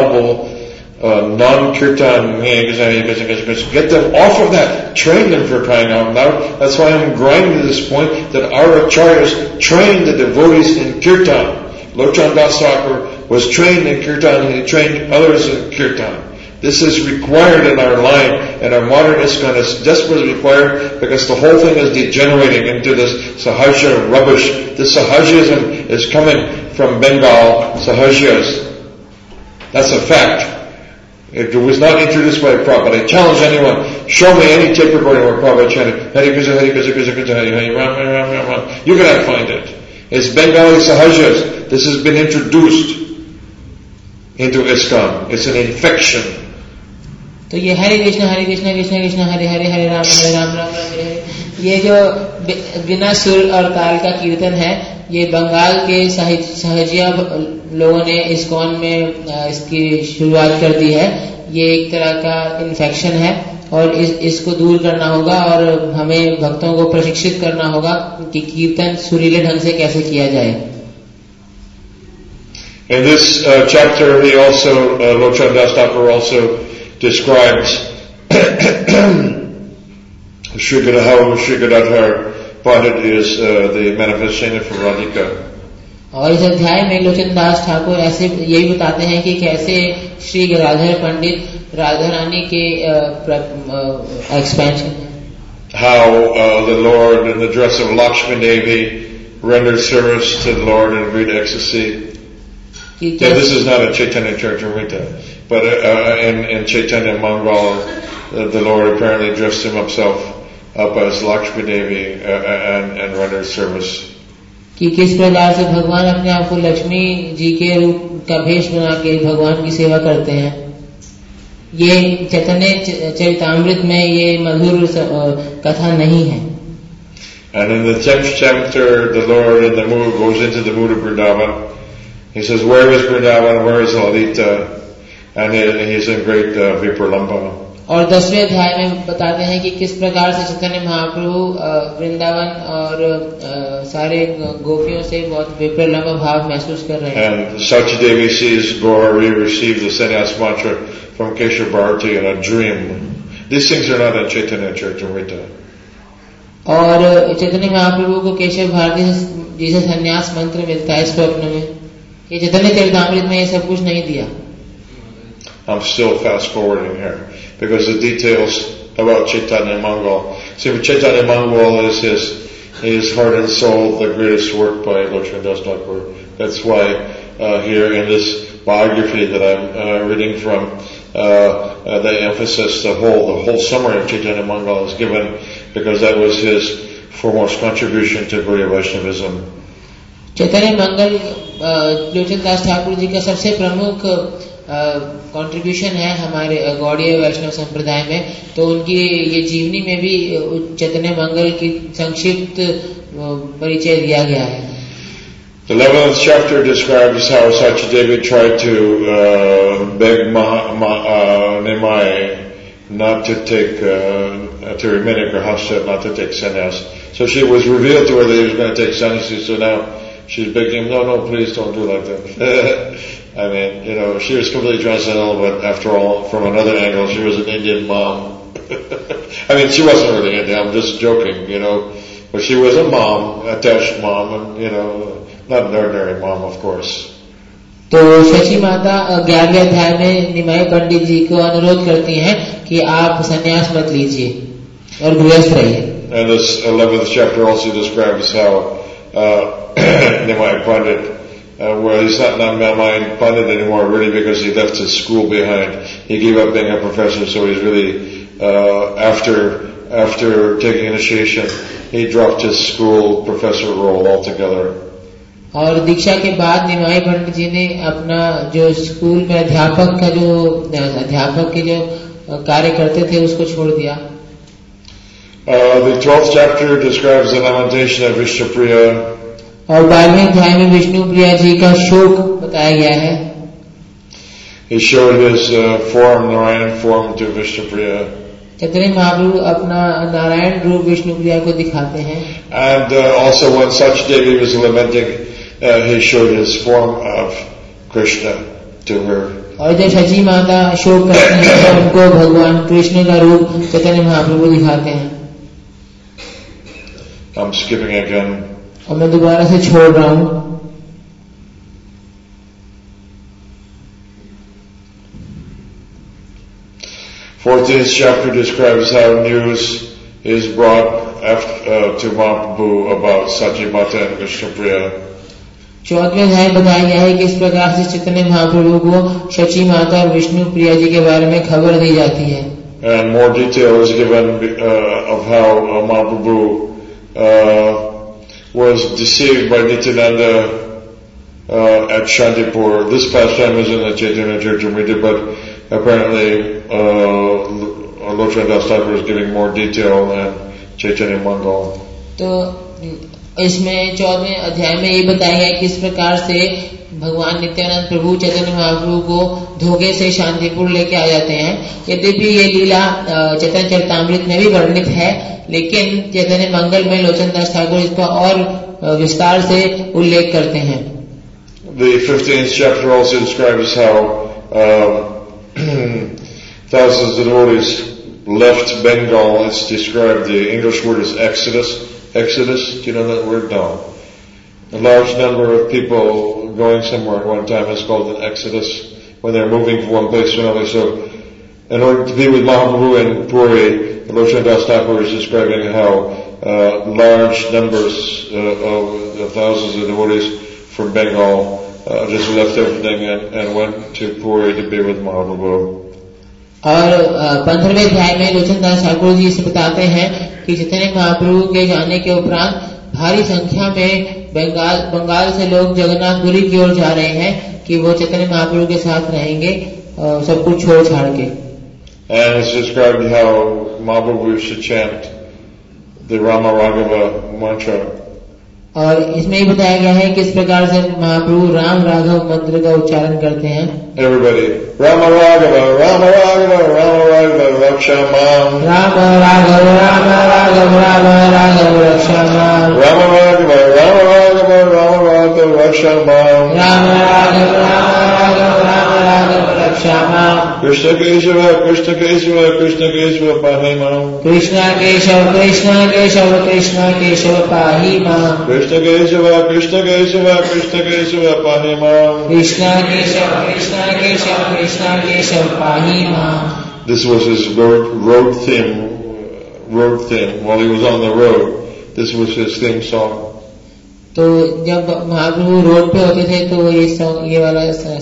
non-kirtan, get them off of that, train them for crying out loud. That's why I'm grinding this point that our acharyas train the devotees in kirtan. Lochan Das Thakur was trained in kirtan and he trained others in kirtan. This is required in our line, and our modern ISKCON is desperately required because the whole thing is degenerating into this Sahaja rubbish. This Sahajism is coming from Bengal, Sahajiyas. That's a fact. It was not introduced by Prabhupada. I challenge anyone, show me any tape recording where Prabhupada chanted, Hare Krishna, Hare Krishna, Krishna Krishna, Hare Hare, Ram Ram Ram Ram. You cannot find it. It's Bengali Sahajiyas. This has been introduced into ISKCON. It's an infection. तो ये हरे कृष्ण कृष्ण कृष्ण हरे हरे, हरे राम राम राम हरे हरे, ये जो बिना सुर और ताल का कीर्तन है, ये बंगाल के सहजिया लोगों ने ISKCON में इसकी शुरुआत कर दी है. ये एक तरह का इन्फेक्शन है और इसको दूर करना होगा और हमें भक्तों को प्रशिक्षित करना होगा कि कीर्तन सुरीले ढंग से कैसे किया जाए. In this chapter, he also Lochan Das Thakur also describes how Shri Gadadhar Pandit is the manifestation for Radhika. और इस अध्याय में लोचन दास ठाकुर ऐसे यही बताते हैं कि कैसे श्री गिरिधर पंडित राधा रानी के एक्सपेंशन है. How the Lord in the dress of Lakshmi Devi rendered service to the Lord in great ecstasy. Yeah, this is not a Chaitanya Charitamrita, but in Chaitanya Mangal, the Lord apparently dressed himself up as Lakshmi Devi and rendered service. कि किस प्रकार से भगवान अपने आप को लक्ष्मी जी के रूप का भेष बना के भगवान की सेवा करते हैं. ये चैतन्य चरितामृत में ये मधुर कथा नहीं है. And in the 10th chapter, the Lord in the mood goes into the mood of Vrindavan. He says, "Where is Vrindavan? Where is Lalita?" And he's in great Vipralamba. और 10वें अध्याय में बताते हैं कि किस प्रकार से चैतन्य महाप्रभु वृंदावन और सारे गोपियों से बहुत विप्रलंब भाव महसूस कर रहे हैं. And Sachidevi sees Gauri receive the sannyas mantra from Keshav Bharati in a dream. These things are not in Chaitanya Charitamrita. और चैतन्य महाप्रभु को केशव भारती जी से संन्यास मंत्र मिलता है स्वप्न में. ये चैतन्य चरितामृत में ये सब कुछ नहीं दिया. I'm still fast forwarding here because the details about Chaitanya Mangal. See, Chaitanya Mangal is his heart and soul, the greatest work by Lakshman Das Thakur. That's why here in this biography that I'm reading from, the emphasis, the whole summary of Chaitanya Mangal is given because that was his foremost contribution to Gaudiya Vaishnavism. चैतन्य मंगल लोचन दास ठाकुर जी का सबसे प्रमुख contribution है हमारे गौड़ीय वैष्णव संप्रदाय में. तो उनकी ये जीवनी में भी चैतन्य मंगल की संक्षिप्त परिचय दिया गया है. The 11th chapter describes how Sachidevi tried to beg Nimai not to take to remain in Grahastha, not to take sannyas. So she was revealed to her that he was going to take sannyas. So now she's begging him, no, please don't do like that. I mean, she was completely transcendental, but after all, from another angle, she was an Indian mom. I mean, she wasn't really Indian, I'm just joking, but she was a mom, attached mom, and, not an ordinary mom, of course. तो शची माता 11वें अध्याय में निमाई पंडित जी को अनुरोध करती हैं कि आप संन्यास मत लीजिए और गृहस्थ रहिए. And this 11th chapter also describes how Nimai Pandit, well, he's not Nimai Pandit anymore, really, because he left his school behind. He gave up being a professor, so he's really, after taking initiation, he dropped his school professor role altogether. और दीक्षा के बाद निमाई पंडित जी ने अपना जो school में अध्यापक के जो कार्य करते थे उसको छोड़ दिया. The 12th chapter describes the lamentation of Vishnupriya. और 12वें अध्याय में विष्णुप्रिया जी का शोक बताया गया है. He showed his form, Narayan form, to Vishnupriya. Chaitanya Mahaprabhu अपना नारायण रूप विष्णुप्रिया को दिखाते हैं. And also when Sachidevi was lamenting, he showed his form of Krishna to her. और जब शची माता शोक करते हैं तो उनको भगवान कृष्ण का रूप चैतन्य महाप्रभु दिखाते हैं. I'm skipping again. और मैं दोबारा से छोड़ रहा हूँ. Fourteenth chapter describes how news is brought to Mahaprabhu about Satyamata and Vishnupriya. 14वें अध्याय बताया गया है कि इस प्रकार से चैतन्य महाप्रभु को शची माता और विष्णु प्रिया जी के बारे में खबर दी जाती है. And more detail is given of how Mahaprabhu was deceived by Nityananda at Shantipur. This pastime is in the Chaitanya Charitamrita, but apparently Lokshman Das Thakur is giving more detail than Chaitanya Mangal. तो इसमें 14वें अध्याय में ये बताया गया कि इस प्रकार से भगवान नित्यानंद प्रभु चैतन्य महाप्रभु को धोखे से शांतिपुर लेके आ जाते हैं. यद्यपि ये लीला चैतन्य चरितामृत में भी वर्णित है, लेकिन चैतन्य मंगल में लोचन दास ठाकुर इसका और विस्तार से उल्लेख करते हैं. The 15th chapter also describes how thousands of devotees left Bengal. It's described, the English word is Exodus. Exodus, do you know that word? No. A large number of people going somewhere at one time is called an exodus, when they're moving from one place to another. So, in order to be with Mahaprabhu in Puri, Loshan Das Thakur is describing how large numbers of thousands of devotees from Bengal just left everything and went to Puri to be with Mahaprabhu. और 15वें अध्याय में लोचन दास ठाकुर जी इसे बताते हैं कि चैतन्य महाप्रभु के जाने के उपरांत भारी संख्या में बंगाल से लोग जगन्नाथपुरी की ओर जा रहे हैं कि वो चैतन्य महाप्रभु के साथ रहेंगे सब कुछ छोड़ छाड़ के. And it's described how Mahaprabhu used to chant the Rama Raghava mantra. और इसमें ही बताया गया है किस प्रकार से महाप्रभु राम राघव मंत्र का उच्चारण करते हैं. Everybody, Rama Raghava, Rama Raghava, Rama Raghava, Raksha Mam. Rama Raghava, Rama Raghava, Rama Raghava, Raksha Mam. Rama Raghava, Rama Raghava, Rama Raghava, Raksha Mam. Rama Raghava, Rama Raghava, Rama Raghava, Raksha Mam. Krishna Kesava, Krishna Kesava, Krishna Kesava, Pahi Mam. Krishna Kesava, Krishna Kesava, Krishna Kesava, Pahi Mam. Krishna Kesava, Krishna Kesava, Krishna Kesava, Pahi Mam. Krishna Kesava, Krishna Kesava, Krishna Kesava, Pahi Mam. This was his road theme. While he was on the road, this was his theme song. तो जब महाप्रभु road पे होते थे तो ये वाला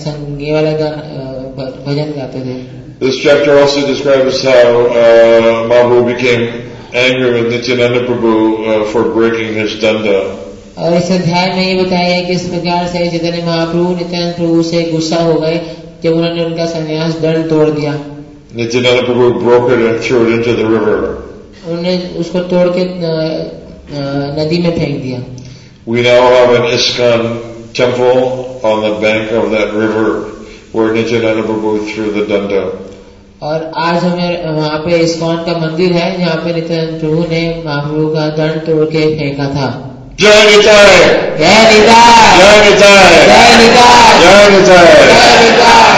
भजन गाते थे. This chapter also describes how Mahaprabhu became angry with Nityananda Prabhu for breaking his danda. और इस अध्याय में ये बताया है कि इस प्रकार से चैतन्य महाप्रभु नित्यानंद प्रभु से गुस्सा हो गए जब उन्होंने उनका संन्यास दंड तोड़ दिया. Nityananda Prabhu broke it and threw it into the river. उन्होंने उसको तोड़ के नदी में फेंक दिया. We now have an ISKCON temple on the bank of that river where Nityananda Prabhu threw the danda. और आज हमें वहाँ पे इस्कॉन का मंदिर है जहाँ पे नित्यानंद प्रभु ने महाप्रभु का दंड तोड़ के फेंका था. जय निताय, जय निताय, जय निताय, जय निताय, जय निताय, जय Nitai.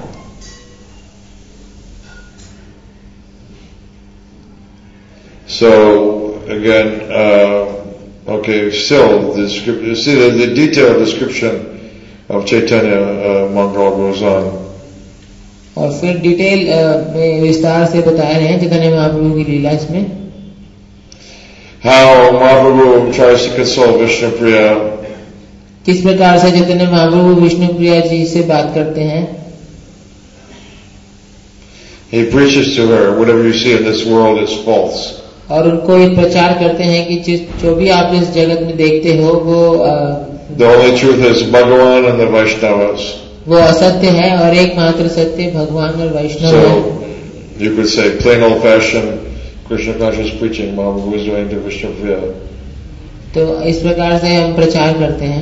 So again, still the see the detailed description of Chaitanya Mangal goes on. और फिर डिटेल में विस्तार से बताया रहे हैं चैतन्य महाप्रभु की लीला इसमें. How Mahaprabhu tries to console Vishnupriya. किस प्रकार से चैतन्य महाप्रभु विष्णुप्रिया जी से बात करते हैं. He preaches to her, whatever you see in this world is false. और उनको ये प्रचार करते हैं कि जो भी आप इस जगत में देखते हो वो The only truth is Bhagavan and the Vaishnavas. वो असत्य है और एकमात्र सत्य भगवान और वैष्णव है. So you could say plain old fashioned Krishna conscious preaching Mahaprabhu is doing to Vishnupriya. तो इस प्रकार से हम प्रचार करते हैं.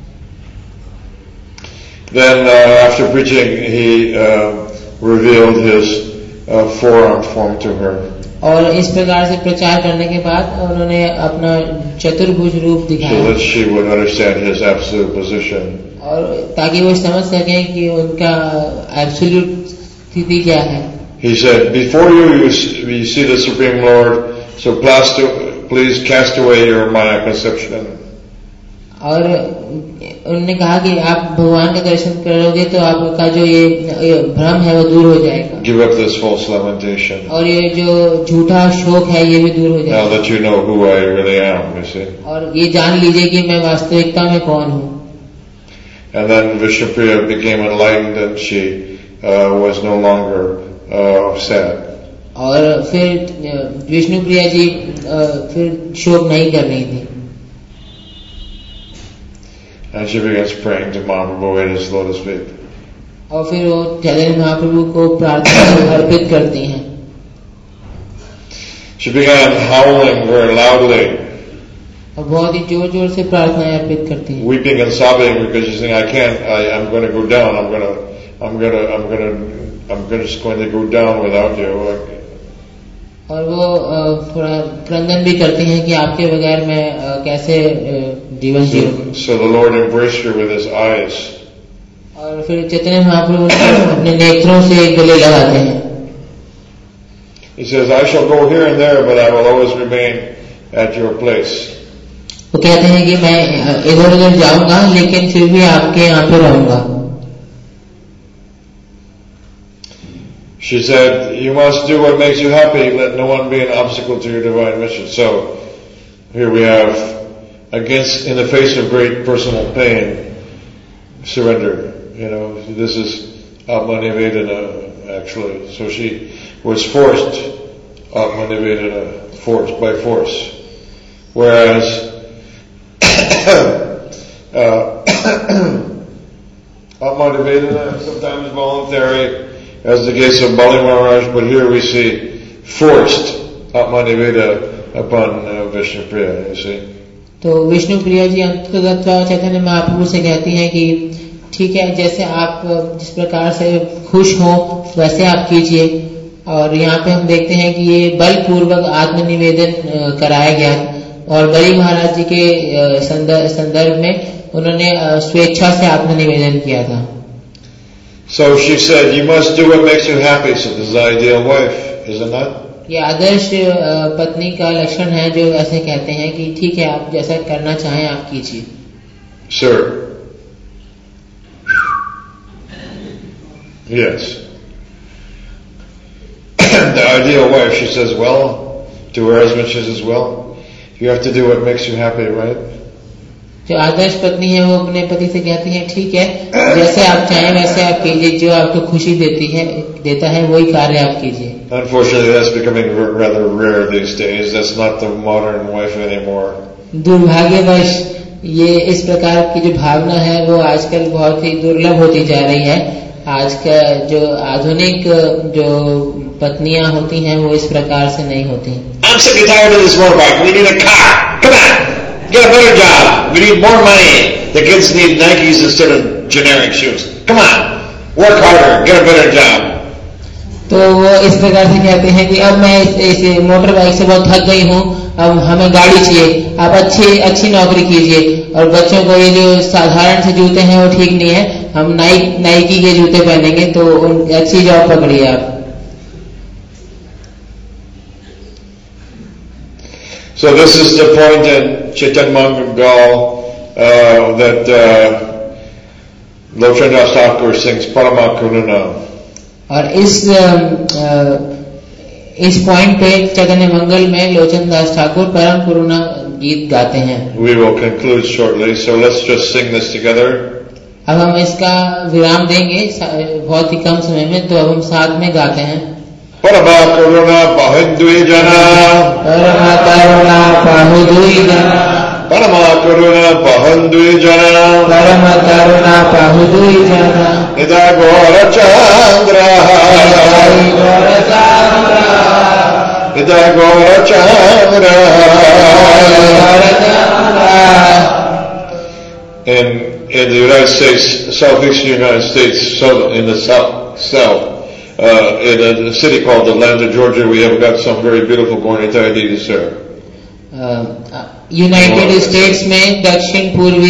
Then after preaching he revealed his forearm form to her. और इस प्रकार से प्रचार करने के बाद उन्होंने अपना चतुर्भुज रूप दिखाया. So that she would understand his absolute position. और ताकि वो समझ सकें कि उनका एब्सोल्यूट स्थिति क्या है. He said, before you see the Supreme Lord, so please cast away your Maya conception. और उन्होंने कहा कि आप भगवान का दर्शन करोगे तो आपका जो ये भ्रम है वो दूर हो जाएगा. Give up this false lamentation. और ये जो झूठा शोक है ये भी दूर हो जाएगा. Now that you know who I really am, you see. और ये जान लीजिए कि मैं वास्तविकता में कौन हूँ. And then Vishnupriya became enlightened and she was no longer sad. और फिर विष्णुप्रिया जी फिर शोक नहीं कर रही थी. And she begins praying to Mahaprabhu at his lotus feet. और फिर वो चैतन्य महाप्रभु को प्रार्थना अर्पित करती हैं. She began howling very loudly. और बहुत ही जोर जोर से प्रार्थनाएं अर्पित करती हैं. Weeping and sobbing because she's saying, I'm going to go down. I'm just going to go down without you. और वो थोड़ा क्रंदन भी करती हैं कि आपके बगैर मैं कैसे जीवन जीऊंगी. So the Lord embraced her with his eyes. और फिर चैतन्य महाप्रभु अपने नेत्रों से गले लगाते हैं. He says, I shall go here and there, but I will always remain at your place. वो कहते हैं कि मैं इधर उधर जाऊंगा लेकिन फिर भी आपके यहाँ पे रहूंगा. She said, you must do what makes you happy, let no one be an obstacle to your divine mission. So, here we have, against, in the face of great personal pain, surrender. You know, this is Atma-nivedana, actually. So she was forced, Atma-nivedana, forced, by force. Whereas, Atma-nivedana, sometimes voluntary, as the case of Bali Maharaj, but here we see forced Atma-niveda upon Vishnu Priya, you see. तो विष्णु प्रिया जी अंतर्गत चैतन्य महाप्रभु से कहती हैं कि ठीक है, जैसे आप जिस प्रकार से खुश हो वैसे आप कीजिए. और यहाँ पे हम देखते हैं कि ये बलपूर्वक आत्मनिवेदन कराया गया और बली महाराज जी के संदर्भ में उन्होंने स्वेच्छा से आत्मनिवेदन किया था. So she said, you must do what makes you happy. So this is the ideal wife, isn't that? ये आदर्श पत्नी का लक्षण है जो ऐसे कहते हैं कि ठीक है, आप जैसा करना चाहें आप कीजिए. Sir. Yes. The ideal wife, she says, well, to her husband she says, well, you have to do what makes you happy, right? जो आदर्श पत्नी है वो अपने पति से कहती है ठीक है, जैसे आप चाहें वैसे आप कीजिए, जो आपको खुशी देता है वही कार्य आप कीजिए. Unfortunately, that's becoming rather rare these days. That's not the modern wife anymore. दुर्भाग्यवश ये इस प्रकार की जो भावना है वो आजकल बहुत ही दुर्लभ होती जा रही है. आज का जो आधुनिक जो पत्नियां होती हैं वो इस प्रकार से नहीं होती. I'm sick and tired of this motorbike. We need a car. Come on. Get a better job. We need more money. The kids need Nikes instead of generic shoes. Come on. Work harder. Get a better job. तो वो इस प्रकार से कहते हैं कि अब मैं इस मोटर बाइक से बहुत थक गई हूँ, अब हमें गाड़ी चाहिए, आप अच्छी नौकरी कीजिए. और बच्चों को ये जो साधारण से जूते हैं वो ठीक नहीं है, हम नाइकी के जूते पहनेंगे, तो अच्छी जॉब पकड़िए आप. So this is the point in Chaitanya Mangal that Lochan Das Thakur sings Parama Karuna. और इस पॉइंट पे चैतन्य मंगल में लोचन दास ठाकुर परम करुणा गीत गाते हैं. We will conclude shortly, so let's just sing this together. अब हम इसका विराम देंगे बहुत ही कम समय में, तो अब हम साथ में गाते हैं. Parama Karuna Pahindvijana. Parama Karuna Pahindvijana. Parama Karuna Pahindvijana. Parama Karuna Pahindvijana. Nidai Gora Chandra. Nidai Gora Chandra. Nidai Gora Chandra. In the United States, southeastern United States, in the south, in a city called Atlanta, Georgia, we have got some very beautiful Gauritai deities there. United States में दक्षिण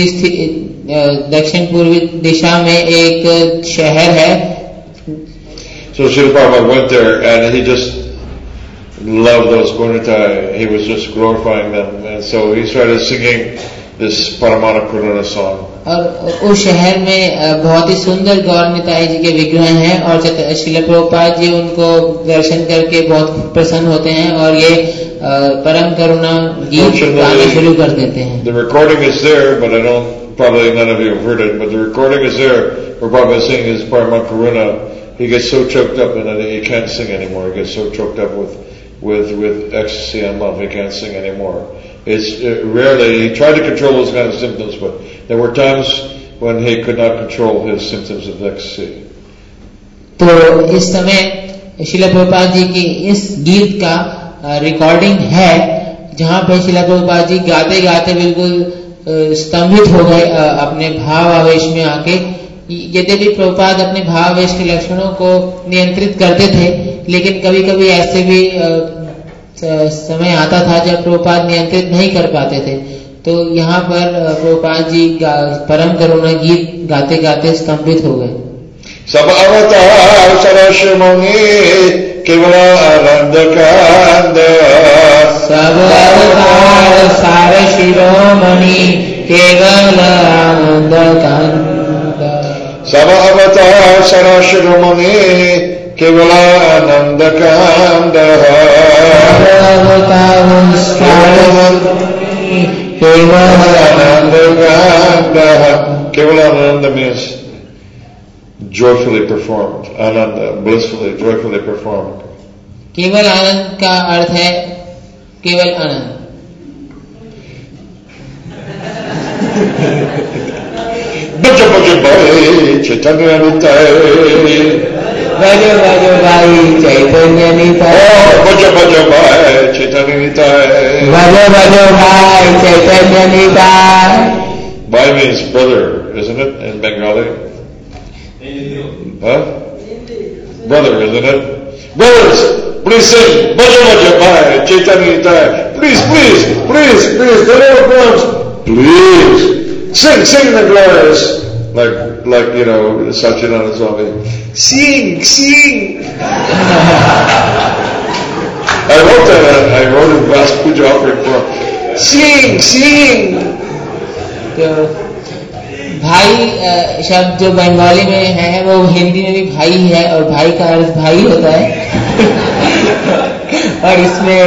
पूर्वी दिशा में एक शहर है. So Srila Prabhupada went there and he just loved those Gauritai. He was just glorifying them, and so he started singing this Paramana Karuna song. और उस शहर में बहुत ही सुंदर गौर निताई जी के विग्रह हैं और श्रील प्रभुपाद जी उनको दर्शन करके बहुत प्रसन्न होते हैं और ये परम करुणा गीत गाना शुरू कर देते हैं. The recording is there, but I don't, probably none of you have heard it, but the recording is there where Prabhupada is singing his Parama Karuna. He gets so choked up and he can't sing anymore. He gets so choked up with ecstasy and love, he can't sing anymore. It's rarely, he tried to control those kind of symptoms, but there were times when he could not control his symptoms of ecstasy. तो इस समय श्रील प्रभुपाद जी की इस गीत का recording है जहाँ पे श्रील प्रभुपाद जी गाते गाते बिल्कुल स्तंभित हो गए अपने भाव आवेश में आके. यद्यपि प्रभुपाद अपने भाव आवेश के लक्षणों को नियंत्रित करते थे, लेकिन कभी कभी ऐसे भी समय आता था जब प्रभुपाद नियंत्रित नहीं कर पाते थे. तो यहाँ पर प्रभुपाद जी परम करुणा गीत गाते गाते स्तंभित हो गए. सब अवतार सरस्वती केवल आनंद कांद सब अवतार सार शिरोमणि केवल आनंद कांद सब अवतार सार शिरोमणि केवल आनंद कांद केवल आनंद कांद केवल आनंद means joyfully performed. Ananda, blissfully, joyfully performed. केवल आनंद का अर्थ है केवल आनंद. बजो बजो भाई चैतन्य निताय, बजो बजो भाई चैतन्य निताय, बजो बजो भाई चैतन्य निताय, बजो बजो भाई चैतन्य Nitai. Bhai means brother, isn't it, in Bengali? Huh? Brother, isn't it? Brothers, please sing. Bhaja Bhaja Bhai, Chaitanya Nitai. Please, please, please, please, the Lord comes. Please. Sing the glorious. Like, you know, Satchidananda Swami. Sing. I wrote that, I wrote a Vast Puja offering for him. Sing. तो भाई शब्द जो बंगाली में है वो हिंदी में भी भाई है, और भाई का अर्थ भाई होता है. और इसमें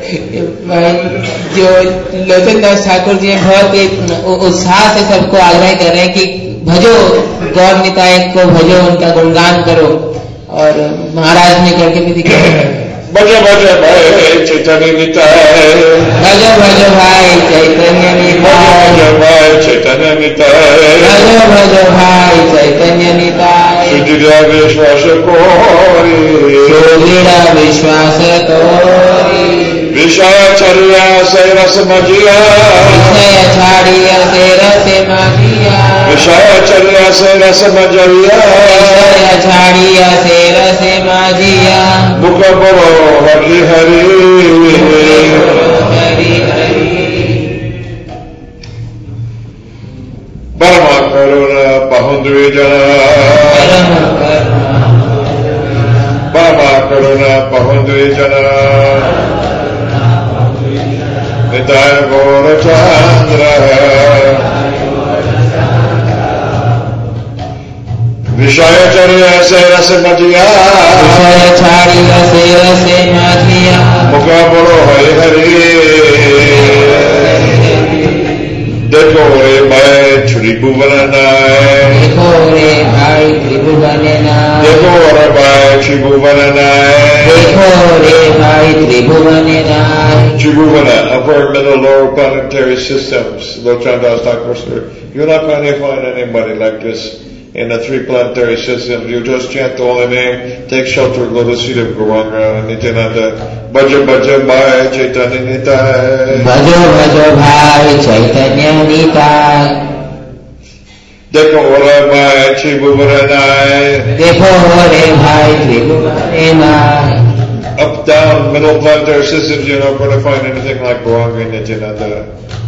जो लोचन दास ठाकुर जी बहुत उत्साह से सबको आग्रह कर रहे हैं कि भजो गौर निताय को, भजो उनका गुणगान करो. और महाराज ने करके भी दिखाया. भजो भजो भाई चैतन्य निताय, भजो भजो भाई चैतन्य निताय, भजो भाई चैतन्य निताय, भजो भजो भाई चैतन्य निताय. सुदृढ़ विश्वास कोरी, सुदृढ़ विश्वास तोरी, विषय छड़िया से रस मजिया, विषय छाड़िया से रस मजिया, विषय छड़िया से रस मजिया, विषय छाड़िया से रस मजिया. मुख बोलो हरि हरि, हरि हरि. परम करुणा पहुंद्री जना, परम करुणा पहुंद्री जना, निताय गौर चंद्र विषय चर्या से रस मजिया, विषय छाड़िया से रस मजिया. मुख बोलो हरि हरि. देखो रे भाई त्रिभुवन नाय, देखो रे भाई त्रिभुवन नाय, देखो रे भाई त्रिभुवन नाय, देखो रे भाई त्रिभुवन नाय. Tribhuvana, upper, middle, lower planetary systems. Lochandas Thakur said, you're not going to find anybody like this in the three planetary systems. You just chant the holy name, take shelter, go to the seat of Gauranga, Nityananda. Bhaja Bhaja Bhai Chaitanya Nitai. भजो भजो भाई चैतन्य निताय. देखो रे भाई Tribhuvana नाय, देखो रे भाई त्रिभुवन नाय. up, down, middle planetary systems, you're not going to find anything like Gauranga and Nityananda.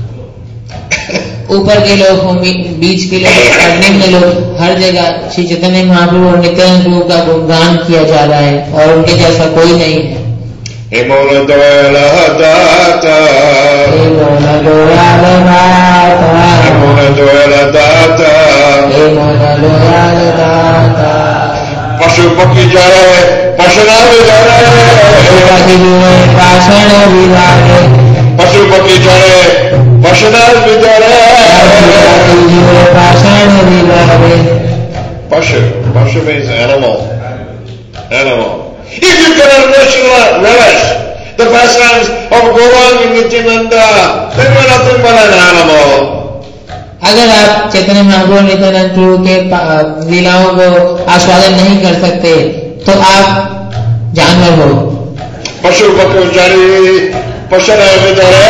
ऊपर के लोग, बीच के लोग और निम्न लोग, हर जगह श्री चैतन्य महाप्रभु और नित्यानंद प्रभु का गुणगान किया जा रहा है, और उनके जैसा कोई नहीं है. Himona Doyala Data, Himona Doyala Data, Himona Doyala Data, Himona Doyala Data. Pashu Pakhi Jare, Pashana Vijare, Pashana Vijare, Pashu Pakhi Jare, Pashana Vijare, Pashana Vijare. Pashu means animal. If you cannot relish the pastimes of Gauranga and Nityananda, then you're nothing but an animal. अगर आप चैतन्य महाप्रभु नित्यानंद प्रभु के लीलाओं को आस्वादन नहीं कर सकते तो आप जानवर हो. पशु पक्षी पशना विदारे,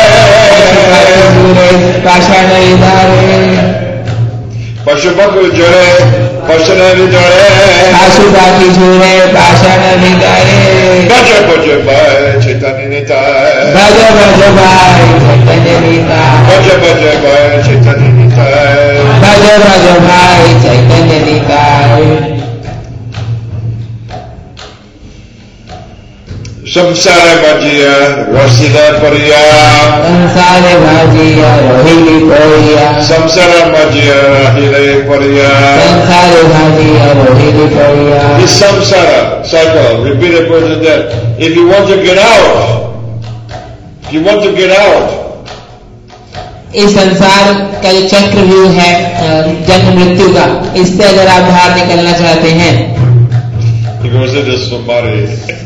पशु पक्षी जड़े पशना विदारे, पशु पक्षी झूले पाषाण विदारे. भज भज भाई चैतन्य निताय, भज भज भाई चैतन्य निताय, भज भज भाई चैतन्य निताय, भज भज भाई चैतन्य Nitai. Samsara Bhajiya Rasida Pariya संसार भाजिया रोहिली कोरिया Samsara Bhajiya Rahile Pariya संसार भाजिया रोहिली कोरिया This samsara cycle, repeated version that if you want to get out, इस संसार का जो चक्रव्यूह है जन्म मृत्यु का, इससे अगर आप बाहर निकलना चाहते हैं, he goes into somebody.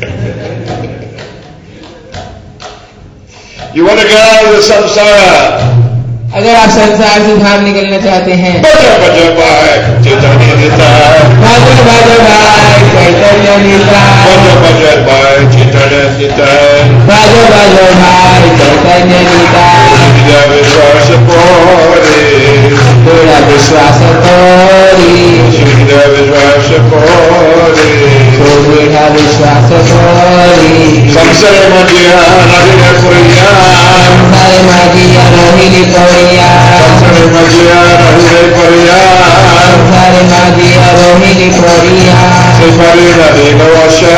You want to get out of the samsara? अगर आप संसार से बाहर निकलना चाहते हैं, Bhaja bhaja bhai, Chaitanya Nitai. भाजो भाजो भाई चैतन्य Nitai, Bhaja bhaja bhai, Chaitanya Nitai. भाजो भाजो भाई चैतन्य निताय, Vidya Vishwasa Pori. पूरा विश्वास तोरी, Vidya Vishwasa Pori. पूरा विश्वास तोरी, Samsara Madhya Radhina Puriya. संसार माजिया रोहिली कोरिया, Samsara Madhya Radhina Puriya. संसार माजिया रोहिली कोरिया, Sipari Radhina Vasha.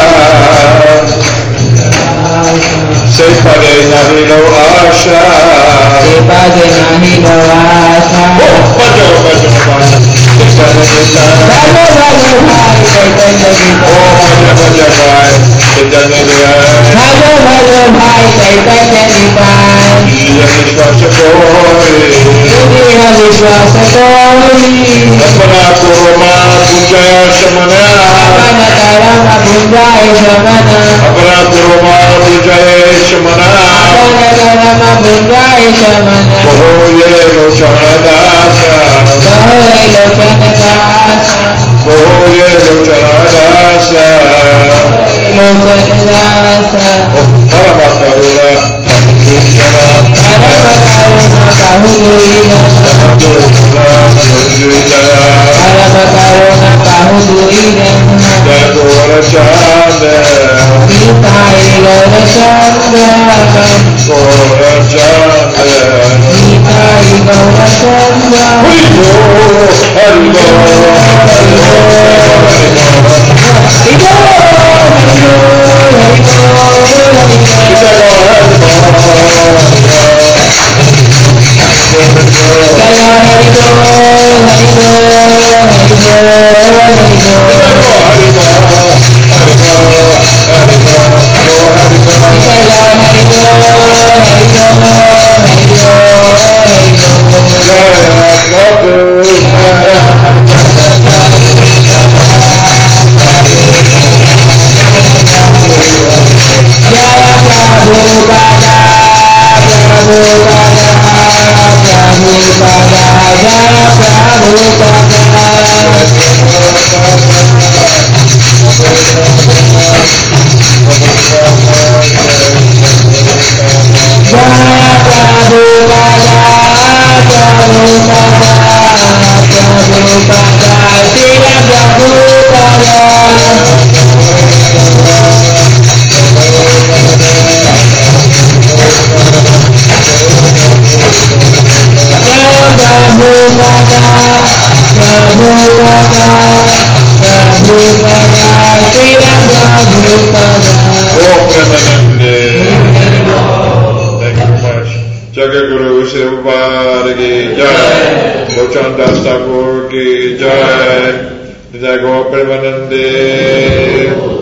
Sipari Radhina Vasha. पाद नहीं नवासा, Bhaja bhaja bhai, Chaitanya Nitai. भाजो भाजो भाई चैतन्य Nitai, Bhaja bhai, Chaitanya Nitai. भाजो भाजो भाई चैतन्य निताय, Vidya Vishwasa Pori. पूरा विश्वास तोरी, Apana Kurma Punjaya Shamana. मन करम भुंजाय शमन, Apana Kurma Punjaya Shamana. मन करम भुंजाय शमन, Bohoye Lochana Dasa. बहोय Lochan Das, Bohoye Lochana Dasa. Lochan Das, Parama Karuna. परम करुणा बाहुलीन, परम करुणा बाहुलीन, Gora Chanda. सीताय Gaurachandra, Gora Chanda. सीताय Gaurachandra, Haribo. Haribo. Jagaguru Sripad ki jai, Gochan Das Thakur ki jai, Jai Go Premanande.